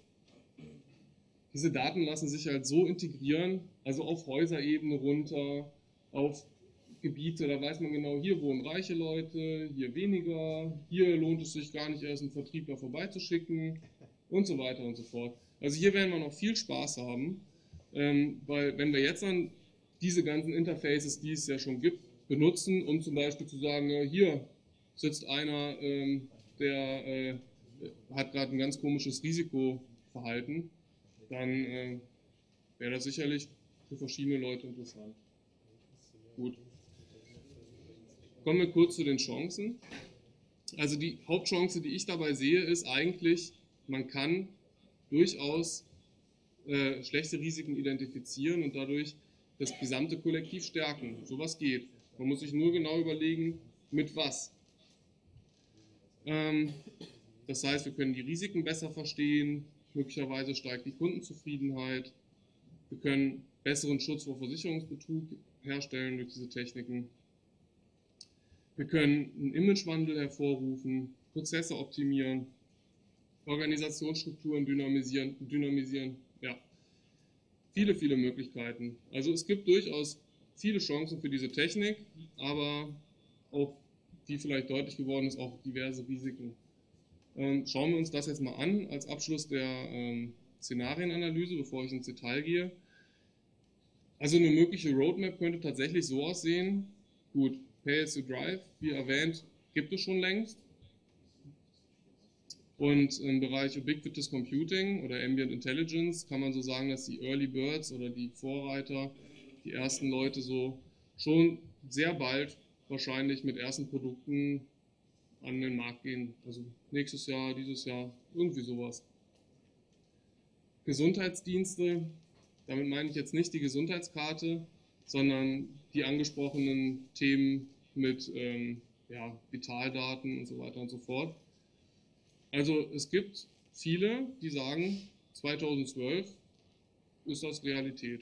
diese Daten lassen sich halt so integrieren, also auf Häuserebene runter, auf Gebiete, da weiß man genau, hier wohnen reiche Leute, hier weniger, hier lohnt es sich gar nicht erst einen Vertriebler vorbeizuschicken und so weiter und so fort. Also hier werden wir noch viel Spaß haben, ähm, weil wenn wir jetzt dann diese ganzen Interfaces, die es ja schon gibt, benutzen, um zum Beispiel zu sagen, äh, hier sitzt einer, ähm, der äh, hat gerade ein ganz komisches Risikoverhalten, dann äh, wäre das sicherlich für verschiedene Leute interessant. Gut. Kommen wir kurz zu den Chancen. Also die Hauptchance, die ich dabei sehe, ist eigentlich, man kann durchaus äh, schlechte Risiken identifizieren und dadurch das gesamte Kollektiv stärken. Sowas geht. Man muss sich nur genau überlegen, mit was. Ähm, das heißt, wir können die Risiken besser verstehen, möglicherweise steigt die Kundenzufriedenheit, wir können besseren Schutz vor Versicherungsbetrug herstellen durch diese Techniken. Wir können einen Imagewandel hervorrufen, Prozesse optimieren, Organisationsstrukturen dynamisieren, dynamisieren. Ja, viele, viele Möglichkeiten. Also es gibt durchaus viele Chancen für diese Technik, aber auch, wie vielleicht deutlich geworden ist, auch diverse Risiken. Ähm, schauen wir uns das jetzt mal an als Abschluss der ähm, Szenarienanalyse, bevor ich ins Detail gehe. Also eine mögliche Roadmap könnte tatsächlich so aussehen. Gut, Pay as you drive, wie erwähnt, gibt es schon längst. Und im Bereich Ubiquitous Computing oder Ambient Intelligence kann man so sagen, dass die Early Birds oder die Vorreiter, die ersten Leute so schon sehr bald wahrscheinlich mit ersten Produkten an den Markt gehen. Also nächstes Jahr, dieses Jahr, irgendwie sowas. Gesundheitsdienste, damit meine ich jetzt nicht die Gesundheitskarte, sondern die angesprochenen Themen mit ähm, ja, Vitaldaten und so weiter und so fort. Also es gibt viele, die sagen, zweitausendzwölf ist das Realität.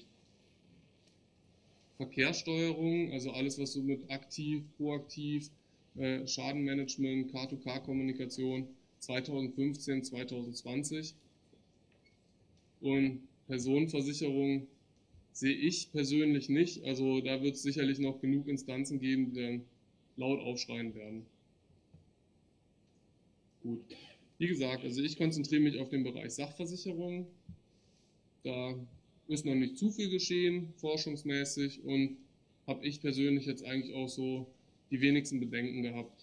Verkehrssteuerung, also alles, was so mit aktiv, proaktiv, äh, Schadenmanagement, K zwei K-Kommunikation, zweitausendfünfzehn, zweitausendzwanzig. Und Personenversicherung sehe ich persönlich nicht. Also da wird es sicherlich noch genug Instanzen geben, die dann laut aufschreien werden. Gut. Wie gesagt, also ich konzentriere mich auf den Bereich Sachversicherung. Da ist noch nicht zu viel geschehen, forschungsmäßig, und habe ich persönlich jetzt eigentlich auch so die wenigsten Bedenken gehabt.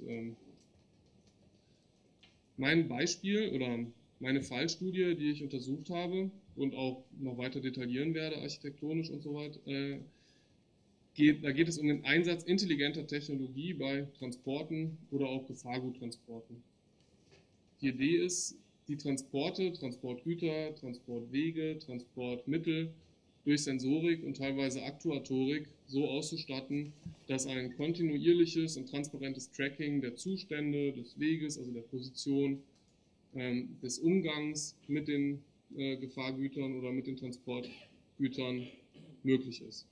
Mein Beispiel oder meine Fallstudie, die ich untersucht habe und auch noch weiter detaillieren werde, architektonisch und so weiter, äh, geht, da geht es um den Einsatz intelligenter Technologie bei Transporten oder auch Gefahrguttransporten. Die Idee ist, die Transporte, Transportgüter, Transportwege, Transportmittel durch Sensorik und teilweise Aktuatorik so auszustatten, dass ein kontinuierliches und transparentes Tracking der Zustände des Weges, also der Position, ähm, des Umgangs mit den äh, Gefahrgütern oder mit den Transportgütern möglich ist.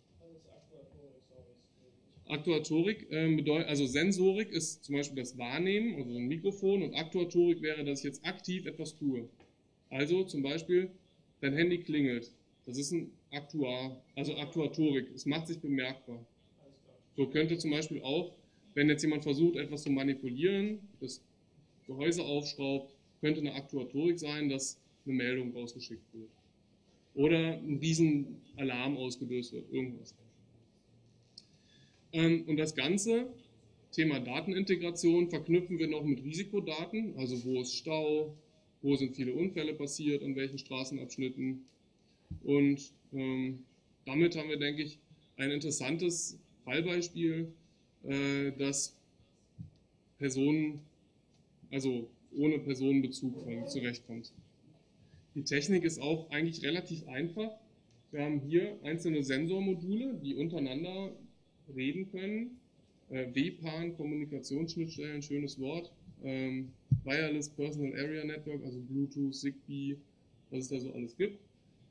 Aktuatorik ähm, bedeutet, also Sensorik ist zum Beispiel das Wahrnehmen, also ein Mikrofon, und Aktuatorik wäre, dass ich jetzt aktiv etwas tue. Also zum Beispiel, dein Handy klingelt. Das ist ein Aktuar, also Aktuatorik. Es macht sich bemerkbar. Alles klar. So könnte zum Beispiel auch, wenn jetzt jemand versucht, etwas zu manipulieren, das Gehäuse aufschraubt, könnte eine Aktuatorik sein, dass eine Meldung rausgeschickt wird. Oder ein riesen Alarm ausgelöst wird, irgendwas. Ähm, und das Ganze, Thema Datenintegration, verknüpfen wir noch mit Risikodaten, also wo ist Stau, wo sind viele Unfälle passiert, an welchen Straßenabschnitten. Und ähm, damit haben wir, denke ich, ein interessantes Fallbeispiel, äh, das Personen, also ohne Personenbezug zurechtkommt. Die Technik ist auch eigentlich relativ einfach. Wir haben hier einzelne Sensormodule, die untereinander reden können. Äh, W PAN, Kommunikationsschnittstellen, schönes Wort. Ähm, Wireless Personal Area Network, also Bluetooth, Zigbee, was es da so alles gibt.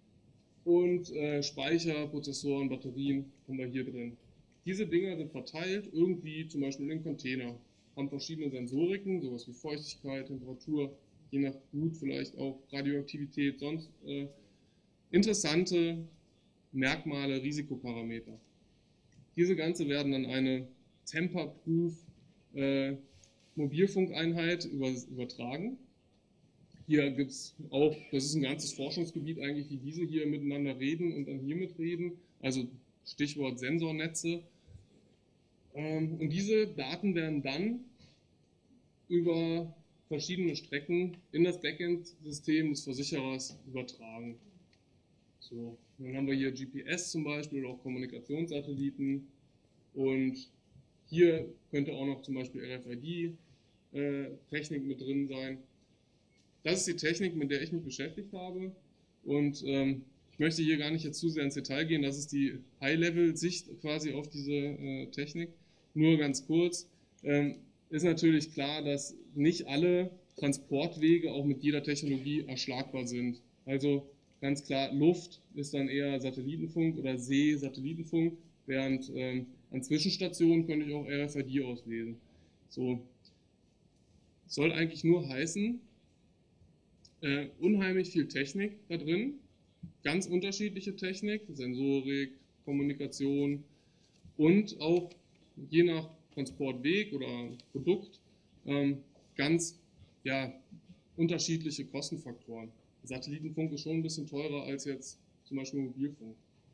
Und äh, Speicher, Prozessoren, Batterien haben wir hier drin. Diese Dinger sind verteilt irgendwie zum Beispiel in Container, haben verschiedene Sensoriken, sowas wie Feuchtigkeit, Temperatur, je nach Gut vielleicht auch Radioaktivität, sonst äh, interessante Merkmale, Risikoparameter. Diese Ganze werden an eine Tamper-Proof äh, Mobilfunkeinheit über, übertragen. Hier gibt es auch, das ist ein ganzes Forschungsgebiet eigentlich, wie diese hier miteinander reden und dann hier mitreden, also Stichwort Sensornetze. Ähm, und diese Daten werden dann über verschiedene Strecken in das Backend-System des Versicherers übertragen. So, dann haben wir hier G P S zum Beispiel oder auch Kommunikationssatelliten und hier könnte auch noch zum Beispiel R F I D-Technik mit drin sein. Das ist die Technik, mit der ich mich beschäftigt habe und ähm, ich möchte hier gar nicht jetzt zu sehr ins Detail gehen, das ist die High-Level-Sicht quasi auf diese äh, Technik. Nur ganz kurz, ähm, ist natürlich klar, dass nicht alle Transportwege auch mit jeder Technologie erschlagbar sind. Also ganz klar, Luft ist dann eher Satellitenfunk oder See-Satellitenfunk, während ähm, an Zwischenstationen könnte ich auch R F I D auslesen. So, soll eigentlich nur heißen, äh, unheimlich viel Technik da drin, ganz unterschiedliche Technik, Sensorik, Kommunikation und auch je nach Transportweg oder Produkt ähm, ganz ja, unterschiedliche Kostenfaktoren. Satellitenfunk ist schon ein bisschen teurer als jetzt zum Beispiel Mobilfunk.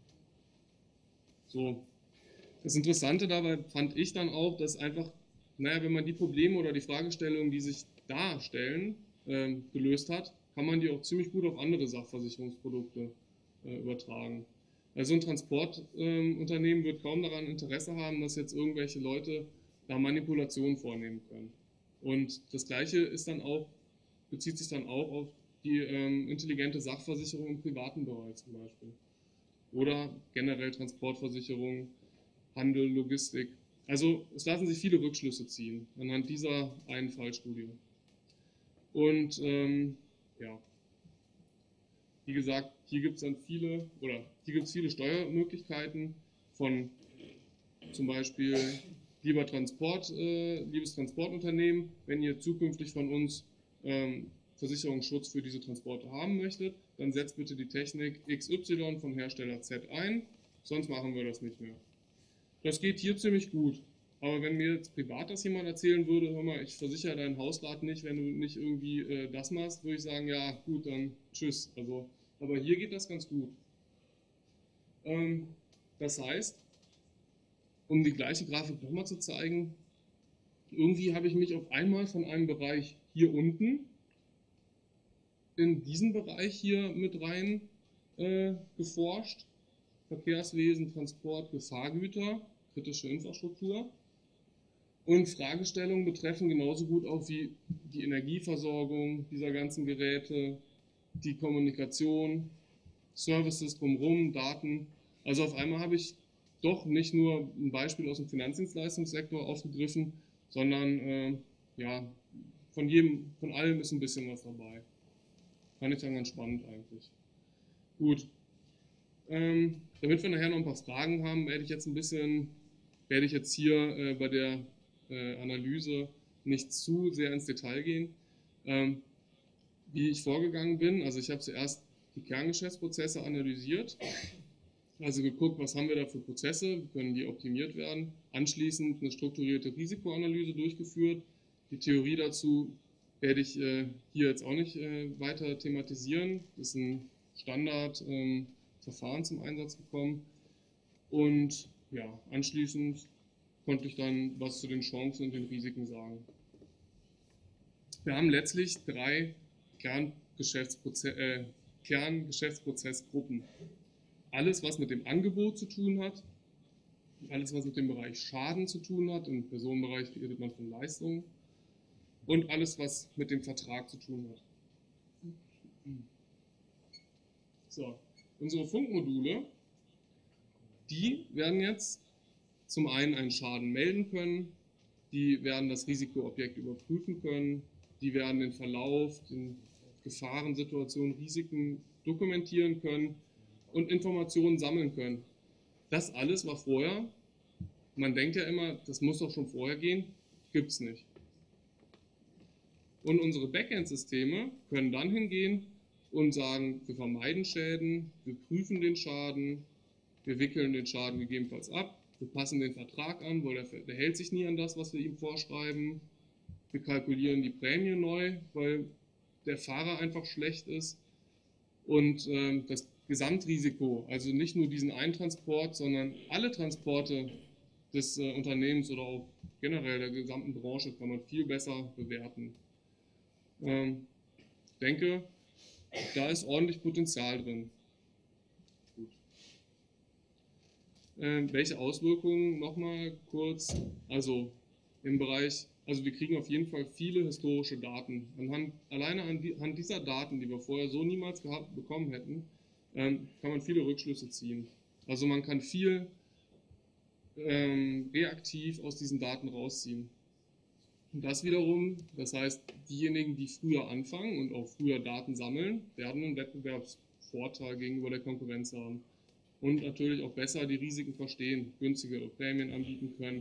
So. Das Interessante dabei fand ich dann auch, dass einfach, naja, wenn man die Probleme oder die Fragestellungen, die sich darstellen, äh, gelöst hat, kann man die auch ziemlich gut auf andere Sachversicherungsprodukte äh, übertragen. Also ein Transportunternehmen äh, wird kaum daran Interesse haben, dass jetzt irgendwelche Leute da Manipulationen vornehmen können. Und das Gleiche ist dann auch, bezieht sich dann auch auf die ähm, intelligente Sachversicherung im privaten Bereich zum Beispiel. Oder generell Transportversicherung, Handel, Logistik. Also es lassen sich viele Rückschlüsse ziehen anhand dieser einen Fallstudie. Und ähm, ja, wie gesagt, hier gibt es dann viele, oder hier gibt es viele Steuermöglichkeiten von zum Beispiel lieber Transport, äh, liebes Transportunternehmen, wenn ihr zukünftig von uns ähm, Versicherungsschutz für diese Transporte haben möchtet, dann setzt bitte die Technik X Y von Hersteller Z ein, sonst machen wir das nicht mehr. Das geht hier ziemlich gut. Aber wenn mir jetzt privat das jemand erzählen würde, hör mal, ich versichere dein Hausrat nicht, wenn du nicht irgendwie äh, das machst, würde ich sagen, ja gut, dann tschüss. Also, aber hier geht das ganz gut. Ähm, das heißt, um die gleiche Grafik nochmal zu zeigen, irgendwie habe ich mich auf einmal von einem Bereich hier unten in diesen Bereich hier mit rein äh, geforscht. Verkehrswesen, Transport, Gefahrgüter, kritische Infrastruktur. Und Fragestellungen betreffen genauso gut auch wie die Energieversorgung dieser ganzen Geräte, die Kommunikation, Services drumherum, Daten. Also auf einmal habe ich doch nicht nur ein Beispiel aus dem Finanzdienstleistungssektor aufgegriffen, sondern äh, ja, von jedem, von allem ist ein bisschen was dabei. Fand ich dann ganz spannend eigentlich. Gut. Ähm, damit wir nachher noch ein paar Fragen haben, werde ich jetzt ein bisschen, werde ich jetzt hier äh, bei der äh, Analyse nicht zu sehr ins Detail gehen. Ähm, wie ich vorgegangen bin, also ich habe zuerst die Kerngeschäftsprozesse analysiert Also geguckt, was haben wir da für Prozesse, wie können die optimiert werden. Anschließend eine strukturierte Risikoanalyse durchgeführt. Die Theorie dazu werde ich äh, hier jetzt auch nicht äh, weiter thematisieren. Das ist ein Standardverfahren ähm, zum Einsatz gekommen. Und ja, anschließend konnte ich dann was zu den Chancen und den Risiken sagen. Wir haben letztlich drei Kerngeschäftsproze äh, Kerngeschäftsprozessgruppen. Alles, was mit dem Angebot zu tun hat, alles, was mit dem Bereich Schaden zu tun hat, im Personenbereich redet man von Leistungen, und alles, was mit dem Vertrag zu tun hat. So, unsere Funkmodule, die werden jetzt zum einen einen Schaden melden können, die werden das Risikoobjekt überprüfen können, die werden den Verlauf, den Gefahrensituationen, Risiken dokumentieren können und Informationen sammeln können. Das alles war vorher, man denkt ja immer, das muss doch schon vorher gehen, gibt es nicht. Und unsere Backend-Systeme können dann hingehen und sagen, wir vermeiden Schäden, wir prüfen den Schaden, wir wickeln den Schaden gegebenenfalls ab, wir passen den Vertrag an, weil der, der hält sich nie an das, was wir ihm vorschreiben, wir kalkulieren die Prämie neu, weil der Fahrer einfach schlecht ist, und äh, das Gesamtrisiko, also nicht nur diesen einen Transport, sondern alle Transporte des äh, Unternehmens oder auch generell der gesamten Branche kann man viel besser bewerten. Ich ähm, denke, da ist ordentlich Potenzial drin. Gut. Ähm, welche Auswirkungen nochmal kurz? Also im Bereich, also wir kriegen auf jeden Fall viele historische Daten. Anhand, alleine anhand dieser Daten, die wir vorher so niemals gehabt, bekommen hätten, ähm, kann man viele Rückschlüsse ziehen. Also man kann viel ähm, reaktiv aus diesen Daten rausziehen. Und das wiederum, das heißt, diejenigen, die früher anfangen und auch früher Daten sammeln, werden einen Wettbewerbsvorteil gegenüber der Konkurrenz haben. Und natürlich auch besser die Risiken verstehen, günstigere Prämien anbieten können.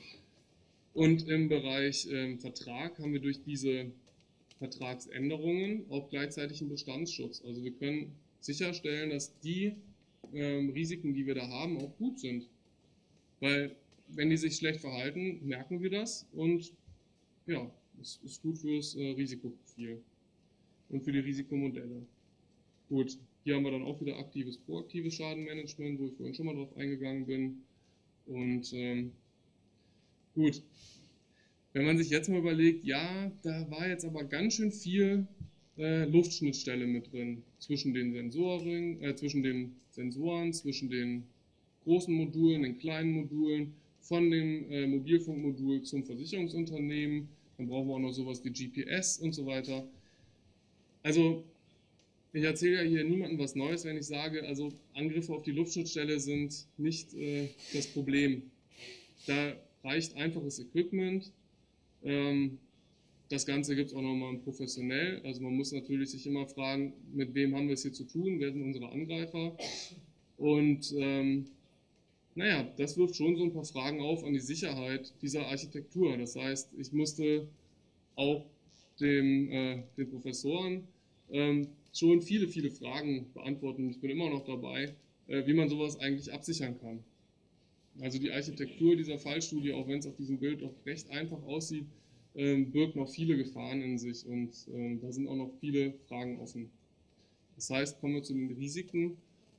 Und im Bereich ähm, Vertrag haben wir durch diese Vertragsänderungen auch gleichzeitig einen Bestandsschutz. Also wir können sicherstellen, dass die ähm, Risiken, die wir da haben, auch gut sind. Weil wenn die sich schlecht verhalten, merken wir das, und ja, das ist gut fürs äh, Risikoprofil und für die Risikomodelle. Gut, hier haben wir dann auch wieder aktives, proaktives Schadenmanagement, wo ich vorhin schon mal drauf eingegangen bin. Und ähm, gut, wenn man sich jetzt mal überlegt, ja, da war jetzt aber ganz schön viel äh, Luftschnittstelle mit drin, zwischen den Sensoren, äh, zwischen den Sensoren, zwischen den großen Modulen, den kleinen Modulen, von dem äh, Mobilfunkmodul zum Versicherungsunternehmen, dann brauchen wir auch noch sowas wie G P S und so weiter. Also ich erzähle ja hier niemandem was Neues, wenn ich sage, also Angriffe auf die Luftschnittstelle sind nicht äh, das Problem. Da reicht einfaches Equipment. Ähm, das Ganze gibt es auch nochmal professionell. Also man muss natürlich sich immer fragen, mit wem haben wir es hier zu tun, wer sind unsere Angreifer. Und ähm, naja, das wirft schon so ein paar Fragen auf an die Sicherheit dieser Architektur. Das heißt, ich musste auch dem, äh, den Professoren ähm, schon viele, viele Fragen beantworten. Ich bin immer noch dabei, äh, wie man sowas eigentlich absichern kann. Also die Architektur dieser Fallstudie, auch wenn es auf diesem Bild auch recht einfach aussieht, ähm, birgt noch viele Gefahren in sich, und ähm, da sind auch noch viele Fragen offen. Das heißt, kommen wir zu den Risiken.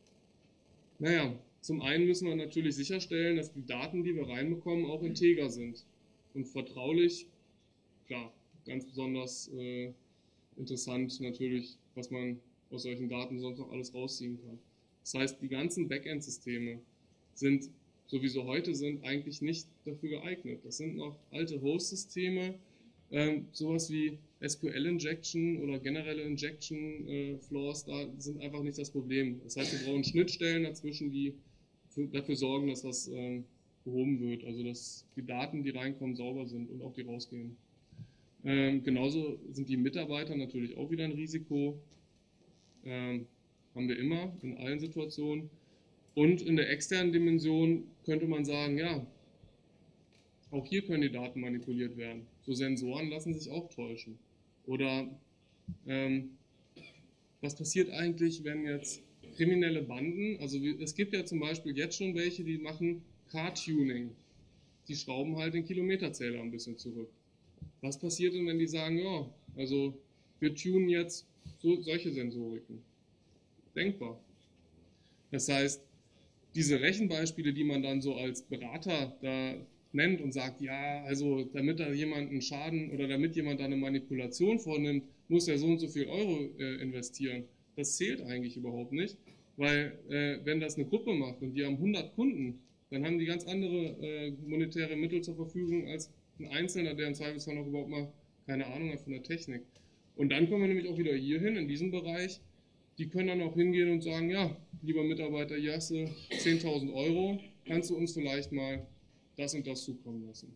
Naja, zum einen müssen wir natürlich sicherstellen, dass die Daten, die wir reinbekommen, auch integer sind und vertraulich. Klar, ganz besonders äh, interessant natürlich, was man aus solchen Daten sonst noch alles rausziehen kann. Das heißt, die ganzen Backend-Systeme sind, so wie sie heute sind, eigentlich nicht dafür geeignet. Das sind noch alte Host-Systeme, ähm, sowas wie S Q L-Injection oder generelle Injection-Flaws, äh, da sind einfach nicht das Problem. Das heißt, wir brauchen Schnittstellen dazwischen, die für, dafür sorgen, dass das ähm, behoben wird, also dass die Daten, die reinkommen, sauber sind und auch die rausgehen. Ähm, genauso sind die Mitarbeiter natürlich auch wieder ein Risiko, ähm, haben wir immer in allen Situationen. Und in der externen Dimension könnte man sagen, ja, auch hier können die Daten manipuliert werden. So Sensoren lassen sich auch täuschen. Oder ähm, was passiert eigentlich, wenn jetzt kriminelle Banden, also es gibt ja zum Beispiel jetzt schon welche, die machen Car-Tuning. Die schrauben halt den Kilometerzähler ein bisschen zurück. Was passiert denn, wenn die sagen, ja, also wir tunen jetzt so, solche Sensoriken? Denkbar. Das heißt, diese Rechenbeispiele, die man dann so als Berater da nennt und sagt, ja, also damit da jemand einen Schaden oder damit jemand da eine Manipulation vornimmt, muss er so und so viel Euro äh, investieren. Das zählt eigentlich überhaupt nicht, weil äh, wenn das eine Gruppe macht und die haben hundert Kunden, dann haben die ganz andere äh, monetäre Mittel zur Verfügung als ein Einzelner, der im Zweifelsfall noch überhaupt mal keine Ahnung hat von der Technik. Und dann kommen wir nämlich auch wieder hier hin, in diesem Bereich. Die können dann auch hingehen und sagen, ja, lieber Mitarbeiter, hier hast du zehntausend Euro, kannst du uns vielleicht mal das und das zukommen lassen.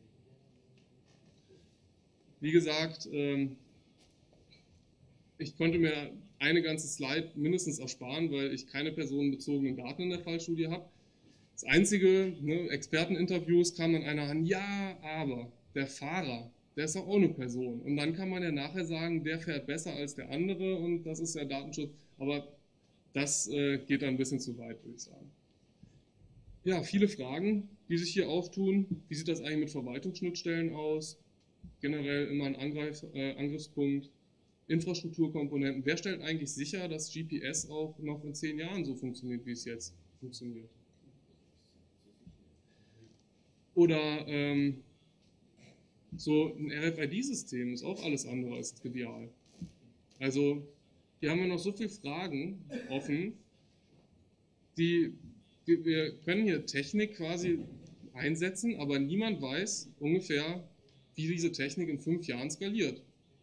Wie gesagt, ähm, ich konnte mir eine ganze Slide mindestens ersparen, weil ich keine personenbezogenen Daten in der Fallstudie habe. Das einzige, ne, Experteninterviews kam dann einer an, ja, aber der Fahrer, der ist doch auch eine Person. Und dann kann man ja nachher sagen, der fährt besser als der andere und das ist ja Datenschutz. Aber das äh, geht dann ein bisschen zu weit, würde ich sagen. Ja, viele Fragen, die sich hier auftun. Wie sieht das eigentlich mit Verwaltungsschnittstellen aus? Generell immer ein Angreif, äh, Angriffspunkt. Infrastrukturkomponenten. Wer stellt eigentlich sicher, dass G P S auch noch in zehn Jahren so funktioniert, wie es jetzt funktioniert? Oder ähm, so ein R F I D-System ist auch alles andere als trivial. Also hier haben wir noch so viele Fragen offen, die, die wir können hier Technik quasi einsetzen, aber niemand weiß ungefähr, wie diese Technik in fünf Jahren skaliert.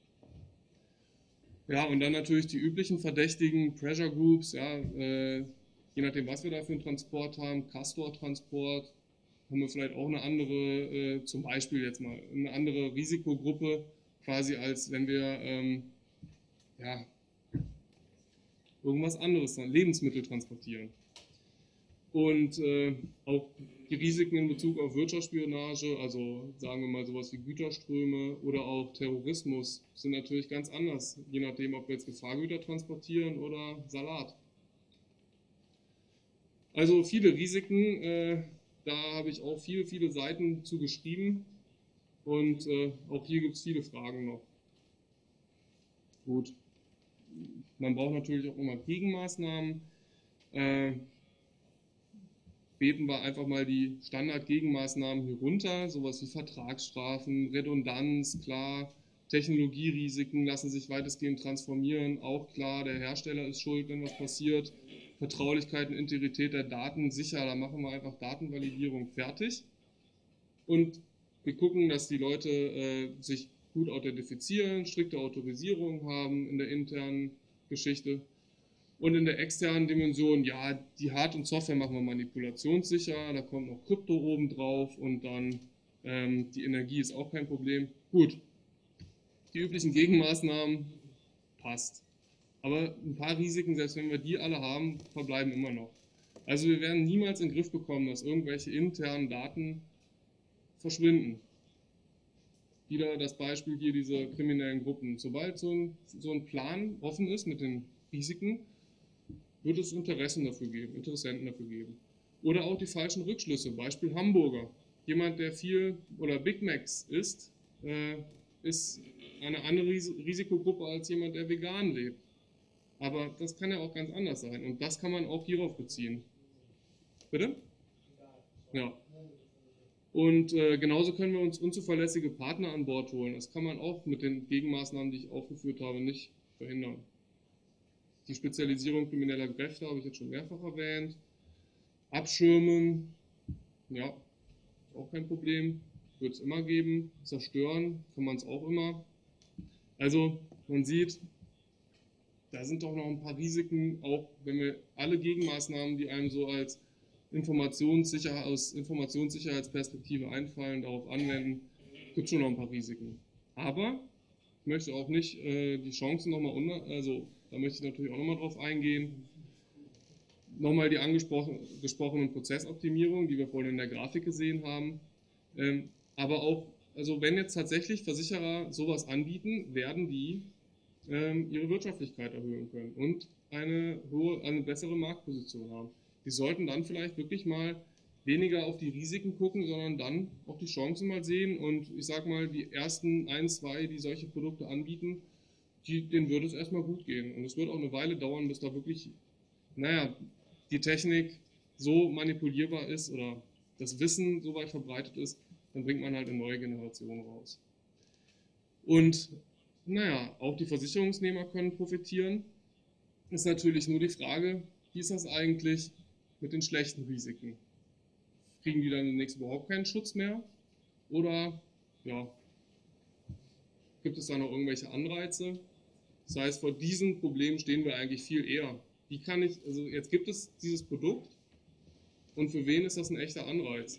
Ja, und dann natürlich die üblichen verdächtigen Pressure Groups, ja, äh, je nachdem, was wir da für einen Transport haben, Castor-Transport, haben wir vielleicht auch eine andere, äh, zum Beispiel jetzt mal, eine andere Risikogruppe, quasi als wenn wir, ähm, ja, irgendwas anderes, Lebensmittel transportieren. Und äh, auch die Risiken in Bezug auf Wirtschaftsspionage, also sagen wir mal sowas wie Güterströme oder auch Terrorismus, sind natürlich ganz anders, je nachdem, ob wir jetzt Gefahrgüter transportieren oder Salat. Also viele Risiken, äh, da habe ich auch viele, viele Seiten zu geschrieben und äh, auch hier gibt es viele Fragen noch. Gut, man braucht natürlich auch immer Gegenmaßnahmen. Äh, Beten wir einfach mal die Standard-Gegenmaßnahmen hier runter, sowas wie Vertragsstrafen, Redundanz, klar, Technologierisiken lassen sich weitestgehend transformieren, auch klar, der Hersteller ist schuld, wenn was passiert, Vertraulichkeit und Integrität der Daten, sicher, da machen wir einfach Datenvalidierung fertig und wir gucken, dass die Leute äh, sich gut authentifizieren, strikte Autorisierung haben in der internen Geschichte. Und in der externen Dimension, ja, die Hard- und Software machen wir manipulationssicher, da kommt noch Krypto oben drauf und dann ähm, die Energie ist auch kein Problem. Gut, die üblichen Gegenmaßnahmen passt. Aber ein paar Risiken, selbst wenn wir die alle haben, verbleiben immer noch. Also wir werden niemals in den Griff bekommen, dass irgendwelche internen Daten verschwinden. Wieder das Beispiel hier dieser kriminellen Gruppen. Sobald so ein, so ein Plan offen ist mit den Risiken, wird es Interessen dafür geben, Interessenten dafür geben. Oder auch die falschen Rückschlüsse. Beispiel Hamburger. Jemand, der viel oder Big Macs isst, äh, ist eine andere Risikogruppe als jemand, der vegan lebt. Aber das kann ja auch ganz anders sein. Und das kann man auch hierauf beziehen. Bitte? Ja. Und äh, genauso können wir uns unzuverlässige Partner an Bord holen. Das kann man auch mit den Gegenmaßnahmen, die ich aufgeführt habe, nicht verhindern. Die Spezialisierung krimineller Kräfte habe ich jetzt schon mehrfach erwähnt. Abschirmen, ja, auch kein Problem, wird es immer geben. Zerstören kann man es auch immer. Also man sieht, da sind doch noch ein paar Risiken, auch wenn wir alle Gegenmaßnahmen, die einem so als Informationssicher aus Informationssicherheitsperspektive einfallen, darauf anwenden, gibt es schon noch ein paar Risiken. Aber ich möchte auch nicht äh, die Chancen nochmal unter, also da möchte ich natürlich auch nochmal drauf eingehen. Nochmal die angesprochenen Prozessoptimierungen, die wir vorhin in der Grafik gesehen haben. Ähm, aber auch, also wenn jetzt tatsächlich Versicherer sowas anbieten, werden die ähm, ihre Wirtschaftlichkeit erhöhen können und eine, hohe, eine bessere Marktposition haben. Die sollten dann vielleicht wirklich mal weniger auf die Risiken gucken, sondern dann auch die Chancen mal sehen und ich sag mal, die ersten ein, zwei, die solche Produkte anbieten, die, denen würde es erstmal gut gehen. Und es wird auch eine Weile dauern, bis da wirklich, naja, die Technik so manipulierbar ist oder das Wissen so weit verbreitet ist, dann bringt man halt eine neue Generation raus. Und naja, auch die Versicherungsnehmer können profitieren. Ist natürlich nur die Frage, wie ist das eigentlich mit den schlechten Risiken? Kriegen die dann demnächst überhaupt keinen Schutz mehr? Oder ja, gibt es da noch irgendwelche Anreize? Das heißt, vor diesem Problem stehen wir eigentlich viel eher. Wie kann ich, also jetzt gibt es dieses Produkt und für wen ist das ein echter Anreiz?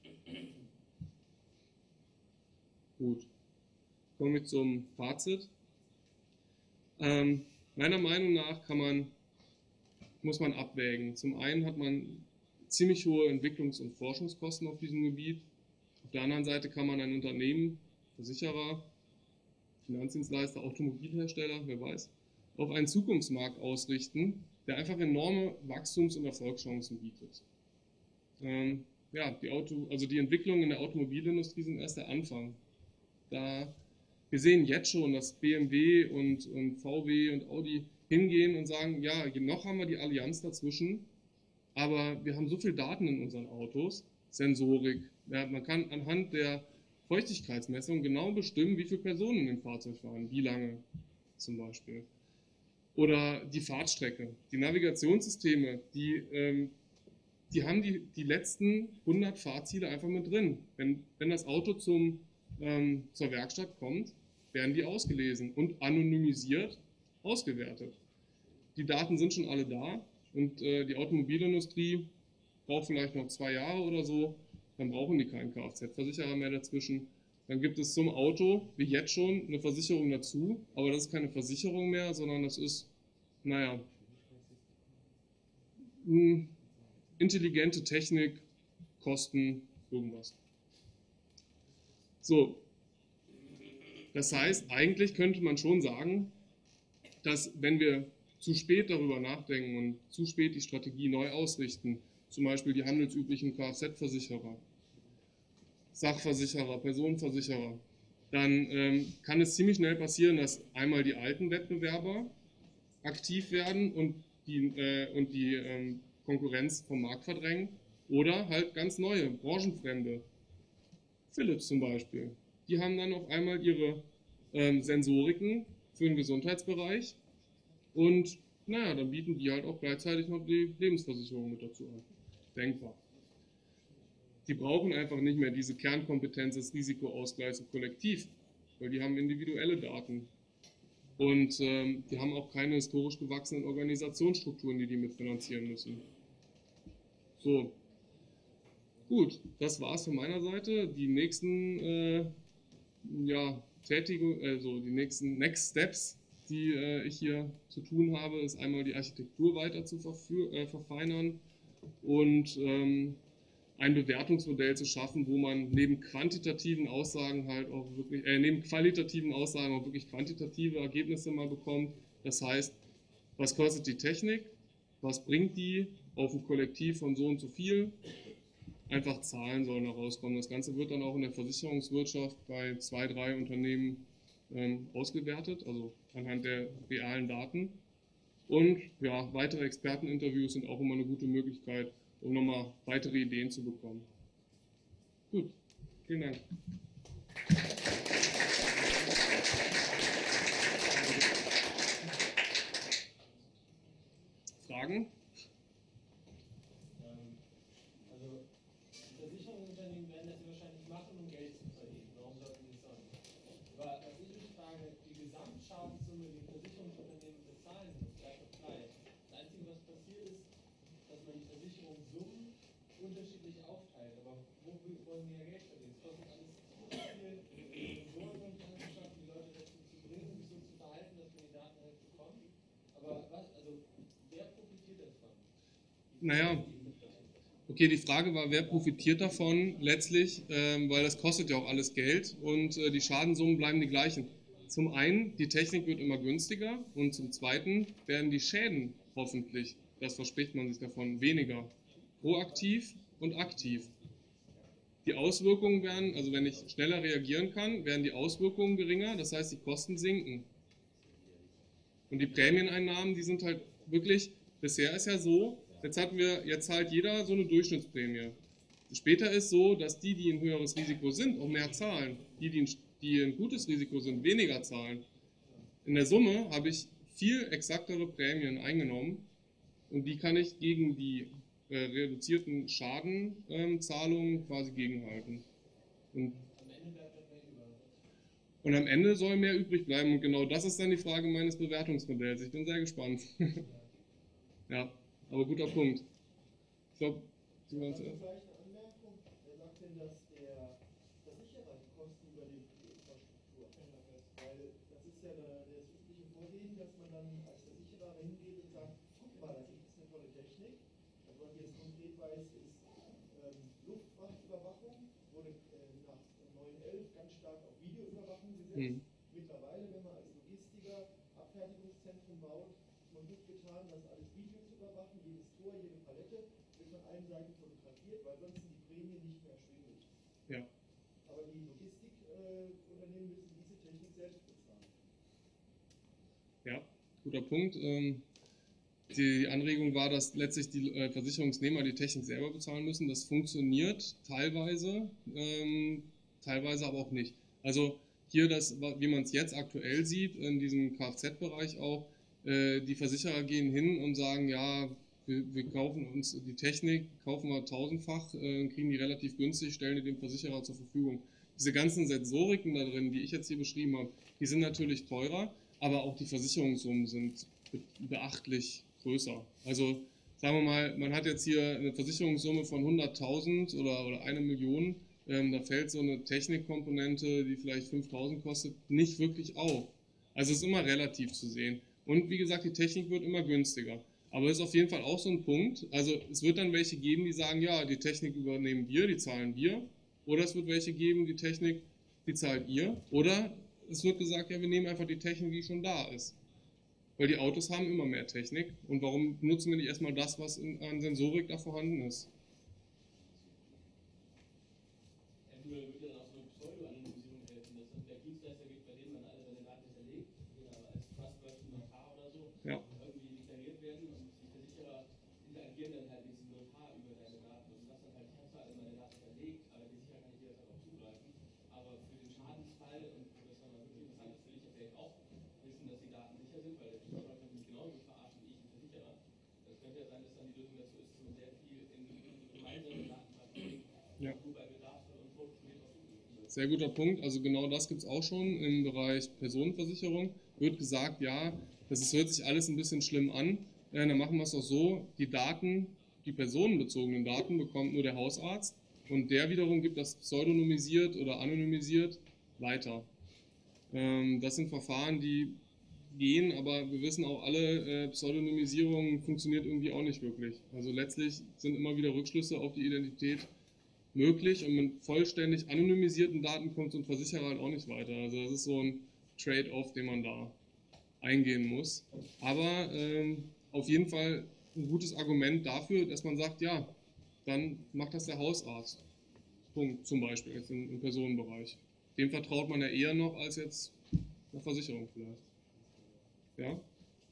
Gut, komme ich zum Fazit. Ähm, meiner Meinung nach kann man, muss man abwägen. Zum einen hat man ziemlich hohe Entwicklungs- und Forschungskosten auf diesem Gebiet. Auf der anderen Seite kann man ein Unternehmen, Versicherer, Finanzdienstleister, Automobilhersteller, wer weiß, auf einen Zukunftsmarkt ausrichten, der einfach enorme Wachstums- und Erfolgschancen bietet. Ähm, ja, die Auto, also die Entwicklungen in der Automobilindustrie sind erst der Anfang. Da, wir sehen jetzt schon, dass B M W und, und V W und Audi hingehen und sagen, ja, noch haben wir die Allianz dazwischen, aber wir haben so viel Daten in unseren Autos, Sensorik, ja, man kann anhand der Feuchtigkeitsmessung genau bestimmen, wie viele Personen in dem Fahrzeug fahren, wie lange zum Beispiel. Oder die Fahrtstrecke, die Navigationssysteme, die, ähm, die haben die, die letzten hundert Fahrziele einfach mit drin. Wenn, wenn das Auto zum, ähm, zur Werkstatt kommt, werden die ausgelesen und anonymisiert ausgewertet. Die Daten sind schon alle da und äh, die Automobilindustrie braucht vielleicht noch zwei Jahre oder so, dann brauchen die keinen Kfz-Versicherer mehr dazwischen. Dann gibt es zum Auto, wie jetzt schon, eine Versicherung dazu, aber das ist keine Versicherung mehr, sondern das ist, naja, intelligente Technik, Kosten, irgendwas. So, das heißt, eigentlich könnte man schon sagen, dass wenn wir zu spät darüber nachdenken und zu spät die Strategie neu ausrichten, zum Beispiel die handelsüblichen Kfz-Versicherer, Sachversicherer, Personenversicherer, dann ähm, kann es ziemlich schnell passieren, dass einmal die alten Wettbewerber aktiv werden und die, äh, und die ähm, Konkurrenz vom Markt verdrängen oder halt ganz neue, branchenfremde. Philips zum Beispiel. Die haben dann auf einmal ihre ähm, Sensoriken für den Gesundheitsbereich und naja, dann bieten die halt auch gleichzeitig noch die Lebensversicherung mit dazu an. Denkbar. Die brauchen einfach nicht mehr diese Kernkompetenz des Risikoausgleichs im Kollektiv, weil die haben individuelle Daten. Und ähm, die haben auch keine historisch gewachsenen Organisationsstrukturen, die die mitfinanzieren müssen. So, gut, das war es von meiner Seite. Die nächsten äh, ja, Tätigung, also die nächsten Next Steps, die äh, ich hier zu tun habe, ist einmal die Architektur weiter zu äh, verfeinern und ähm, ein Bewertungsmodell zu schaffen, wo man neben quantitativen Aussagen halt auch wirklich, äh, neben qualitativen Aussagen auch wirklich quantitative Ergebnisse mal bekommt. Das heißt, was kostet die Technik, was bringt die auf ein Kollektiv von so und so viel, einfach Zahlen sollen da rauskommen. Das Ganze wird dann auch in der Versicherungswirtschaft bei zwei, drei Unternehmen ähm, ausgewertet, also anhand der realen Daten. Und ja, weitere Experteninterviews sind auch immer eine gute Möglichkeit, um nochmal weitere Ideen zu bekommen. Gut, vielen Dank. Fragen? Ähm, also, Versicherungsunternehmen werden das ja wahrscheinlich machen, um Geld zu verdienen. Warum sollten die es sonst? Aber was ich mich frage, die Gesamtschadenssumme, die Versicherungsunternehmen bezahlen, bleibt doch gleich. Das Einzige, was passiert ist, dass man die Versicherungssummen unterschiedlich aufteilt. Aber wo wollen wir ja Geld verdienen? Es kostet alles so viel, Sensoren und anzuschaffen, die Leute dazu zu bringen, sich so zu verhalten, dass man die Daten halt bekommt. Aber was, also, wer profitiert davon? Naja, okay, die Frage war, wer profitiert davon letztlich, ähm, weil das kostet ja auch alles Geld und äh, die Schadensummen bleiben die gleichen. zum einen, die Technik wird immer günstiger und zum zweiten werden die Schäden hoffentlich, das verspricht man sich davon, weniger. Proaktiv und aktiv. Die Auswirkungen werden, also wenn ich schneller reagieren kann, werden die Auswirkungen geringer, das heißt die Kosten sinken. Und die Prämieneinnahmen, die sind halt wirklich, bisher ist ja so, jetzt hatten wir, jetzt zahlt jeder so eine Durchschnittsprämie. Später ist so, dass die, die ein höheres Risiko sind, auch mehr zahlen. Die, die ein, die ein gutes Risiko sind, weniger zahlen. In der Summe habe ich viel exaktere Prämien eingenommen und die kann ich gegen die äh, reduzierten Schadenzahlungen ähm, quasi gegenhalten. Und, und am Ende soll mehr übrig bleiben und genau das ist dann die Frage meines Bewertungsmodells. Ich bin sehr gespannt. Ja, aber guter Punkt. Ich glaube, Sie waren zuerst. Hm. Mittlerweile, wenn man als Logistiker Abfertigungszentren baut, ist man gut getan, das alles Video zu überwachen, jedes Tor, jede Palette wird von allen Seiten fotografiert, weil sonst sind die Prämien nicht mehr erschwinglich. Ja. Aber die Logistikunternehmen müssen diese Technik selbst bezahlen. Ja, guter Punkt. Die Anregung war, dass letztlich die Versicherungsnehmer die Technik selber bezahlen müssen. Das funktioniert teilweise, teilweise aber auch nicht. Also hier, das, wie man es jetzt aktuell sieht, in diesem Kfz-Bereich auch, äh, die Versicherer gehen hin und sagen, ja, wir, wir kaufen uns die Technik, kaufen wir tausendfach, äh, kriegen die relativ günstig, stellen die dem Versicherer zur Verfügung. Diese ganzen Sensoriken da drin, die ich jetzt hier beschrieben habe, die sind natürlich teurer, aber auch die Versicherungssummen sind beachtlich größer. Also sagen wir mal, man hat jetzt hier eine Versicherungssumme von hunderttausend oder, oder eine Million, Ähm, da fällt so eine Technikkomponente, die vielleicht fünftausend kostet, nicht wirklich auf. Also es ist immer relativ zu sehen. Und wie gesagt, die Technik wird immer günstiger. Aber es ist auf jeden Fall auch so ein Punkt. Also es wird dann welche geben, die sagen, ja, die Technik übernehmen wir, die zahlen wir. Oder es wird welche geben, die Technik, die zahlt ihr. Oder es wird gesagt, ja, wir nehmen einfach die Technik, die schon da ist. Weil die Autos haben immer mehr Technik. Und warum nutzen wir nicht erstmal das, was in, an Sensorik da vorhanden ist? Würde dann auch so eine Pseudo-Anonymisierung helfen, dass der Dienstleister geht, bei dem man alle seine Daten hinterlegt, als Trustworthy Notar oder so, ja. irgendwie deklariert werden und die Versicherer interagieren dann halt mit diesem Notar über deine Daten und sagst dann halt, ich habe zwar alle meine Daten hinterlegt, aber der Versicherer kann nicht jederzeit auch zugreifen, aber für den Schadensfall, und das war mal wirklich interessant, das will ich ja vielleicht auch wissen, dass die Daten sicher sind, weil der Versicherer kann mich genauso verarschen wie ich den Versicherer. Das könnte ja sein, dass dann die Lösung dazu ist, dass man sehr viel in gemeinsame Daten verlegt, ja. Nur bei Bedarf Sehr guter Punkt. Also genau das gibt es auch schon im Bereich Personenversicherung. Wird gesagt, ja, das ist, hört sich alles ein bisschen schlimm an. Äh, dann machen wir es doch so, die Daten, die personenbezogenen Daten bekommt nur der Hausarzt und der wiederum gibt das pseudonymisiert oder anonymisiert weiter. Ähm, das sind Verfahren, die gehen, aber wir wissen auch alle, äh, Pseudonymisierung funktioniert irgendwie auch nicht wirklich. Also letztlich sind immer wieder Rückschlüsse auf die Identität möglich und mit vollständig anonymisierten Daten kommt so ein Versicherer halt auch nicht weiter. Also das ist so ein Trade-off, den man da eingehen muss. Aber ähm, auf jeden Fall ein gutes Argument dafür, dass man sagt, ja, dann macht das der Hausarzt. Punkt, zum Beispiel jetzt im, im Personenbereich. Dem vertraut man ja eher noch als jetzt einer Versicherung vielleicht. Ja? Ähm,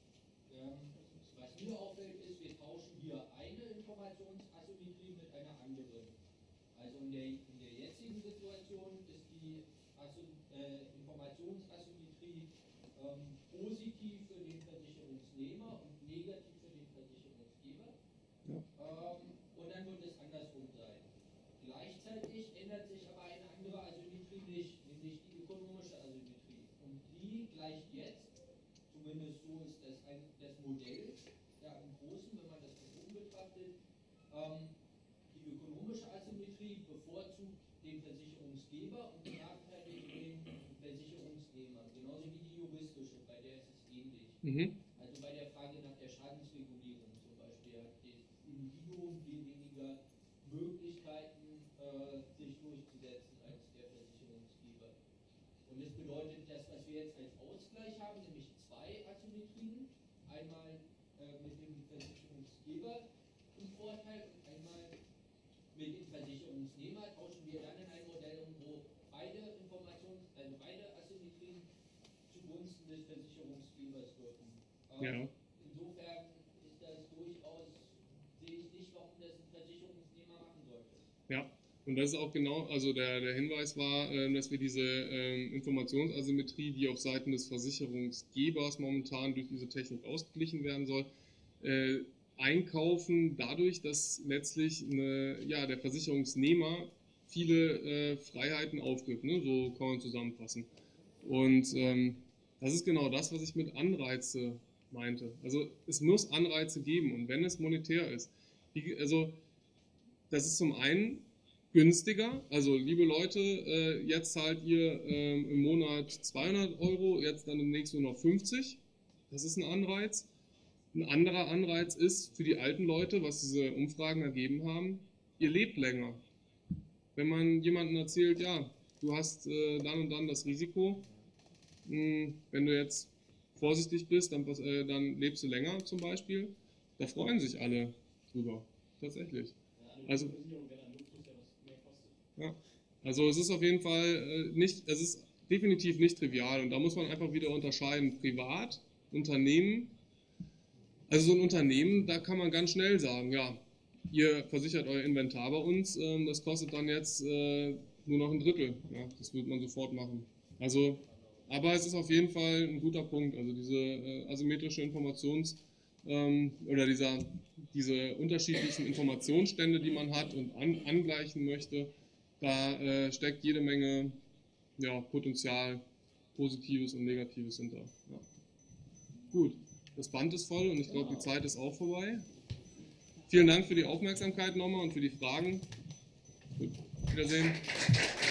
was mir auffällt, ist, wir tauschen hier eine Informationsasymmetrie mit einer anderen. Also in der, in der jetzigen Situation ist die Asy äh, Informationsasymmetrie ähm, positiv für den Versicherungsnehmer und negativ für den Versicherungsgeber. Ja. Ähm, und dann wird es andersrum sein. Gleichzeitig ändert sich aber eine andere Asymmetrie nicht, nämlich die ökonomische Asymmetrie. Und die gleicht jetzt, zumindest so ist das, ein, das Modell, ja im Großen, wenn man das von oben betrachtet, ähm, die ökonomische Asymmetrie bevorzugt den Versicherungsgeber und benachteiligt den Versicherungsnehmer, genauso wie die juristische, bei der ist es ähnlich. Mhm. Also bei der Frage nach der Schadensregulierung zum Beispiel hat das Individuum viel weniger Möglichkeiten, äh, sich durchzusetzen als der Versicherungsgeber. Und das bedeutet, das, was wir wir jetzt als Ausgleich haben, nämlich zwei Asymmetrien, einmal äh, mit dem Versicherungsgeber im Vorteil und einmal mit dem Versicherungsnehmer, tauschen wir dann in ein Modell um, wo beide Informations-, also beide Asymmetrien zugunsten des Versicherungsgebers wirken. Ähm, Ja. Insofern ist das durchaus, sehe ich nicht, warum das ein Versicherungsnehmer machen sollte. Ja, und das ist auch genau, also der, der Hinweis war, äh, dass wir diese ähm, Informationsasymmetrie, die auf Seiten des Versicherungsgebers momentan durch diese Technik ausgeglichen werden soll, äh, einkaufen dadurch, dass letztlich eine, ja, der Versicherungsnehmer viele äh, Freiheiten aufgibt, ne? So kann man zusammenfassen. Und ähm, das ist genau das, was ich mit Anreize meinte. Also es muss Anreize geben und wenn es monetär ist. Wie, also das ist zum einen günstiger, also liebe Leute, äh, jetzt zahlt ihr ähm, im Monat zweihundert Euro, jetzt dann demnächst nur noch fünfzig. Das ist ein Anreiz. Ein anderer Anreiz ist für die alten Leute, was diese Umfragen ergeben haben, ihr lebt länger. Wenn man jemandem erzählt, ja, du hast äh, dann und dann das Risiko, mh, wenn du jetzt vorsichtig bist, dann, äh, dann lebst du länger zum Beispiel, da freuen sich alle drüber, tatsächlich. Also, ja, also es ist auf jeden Fall äh, nicht, es ist definitiv nicht trivial und da muss man einfach wieder unterscheiden, privat, Unternehmen. Also so ein Unternehmen, da kann man ganz schnell sagen, ja, ihr versichert euer Inventar bei uns, ähm, das kostet dann jetzt äh, nur noch ein Drittel. Ja, das wird man sofort machen. Also, aber es ist auf jeden Fall ein guter Punkt. Also diese äh, asymmetrische Informations- ähm, oder dieser, diese unterschiedlichen Informationsstände, die man hat und an, angleichen möchte, da äh, steckt jede Menge ja, Potenzial, Positives und Negatives hinter. Ja. Gut. Das Band ist voll und ich glaube, die Zeit ist auch vorbei. Vielen Dank für die Aufmerksamkeit nochmal und für die Fragen. Gut. Wiedersehen.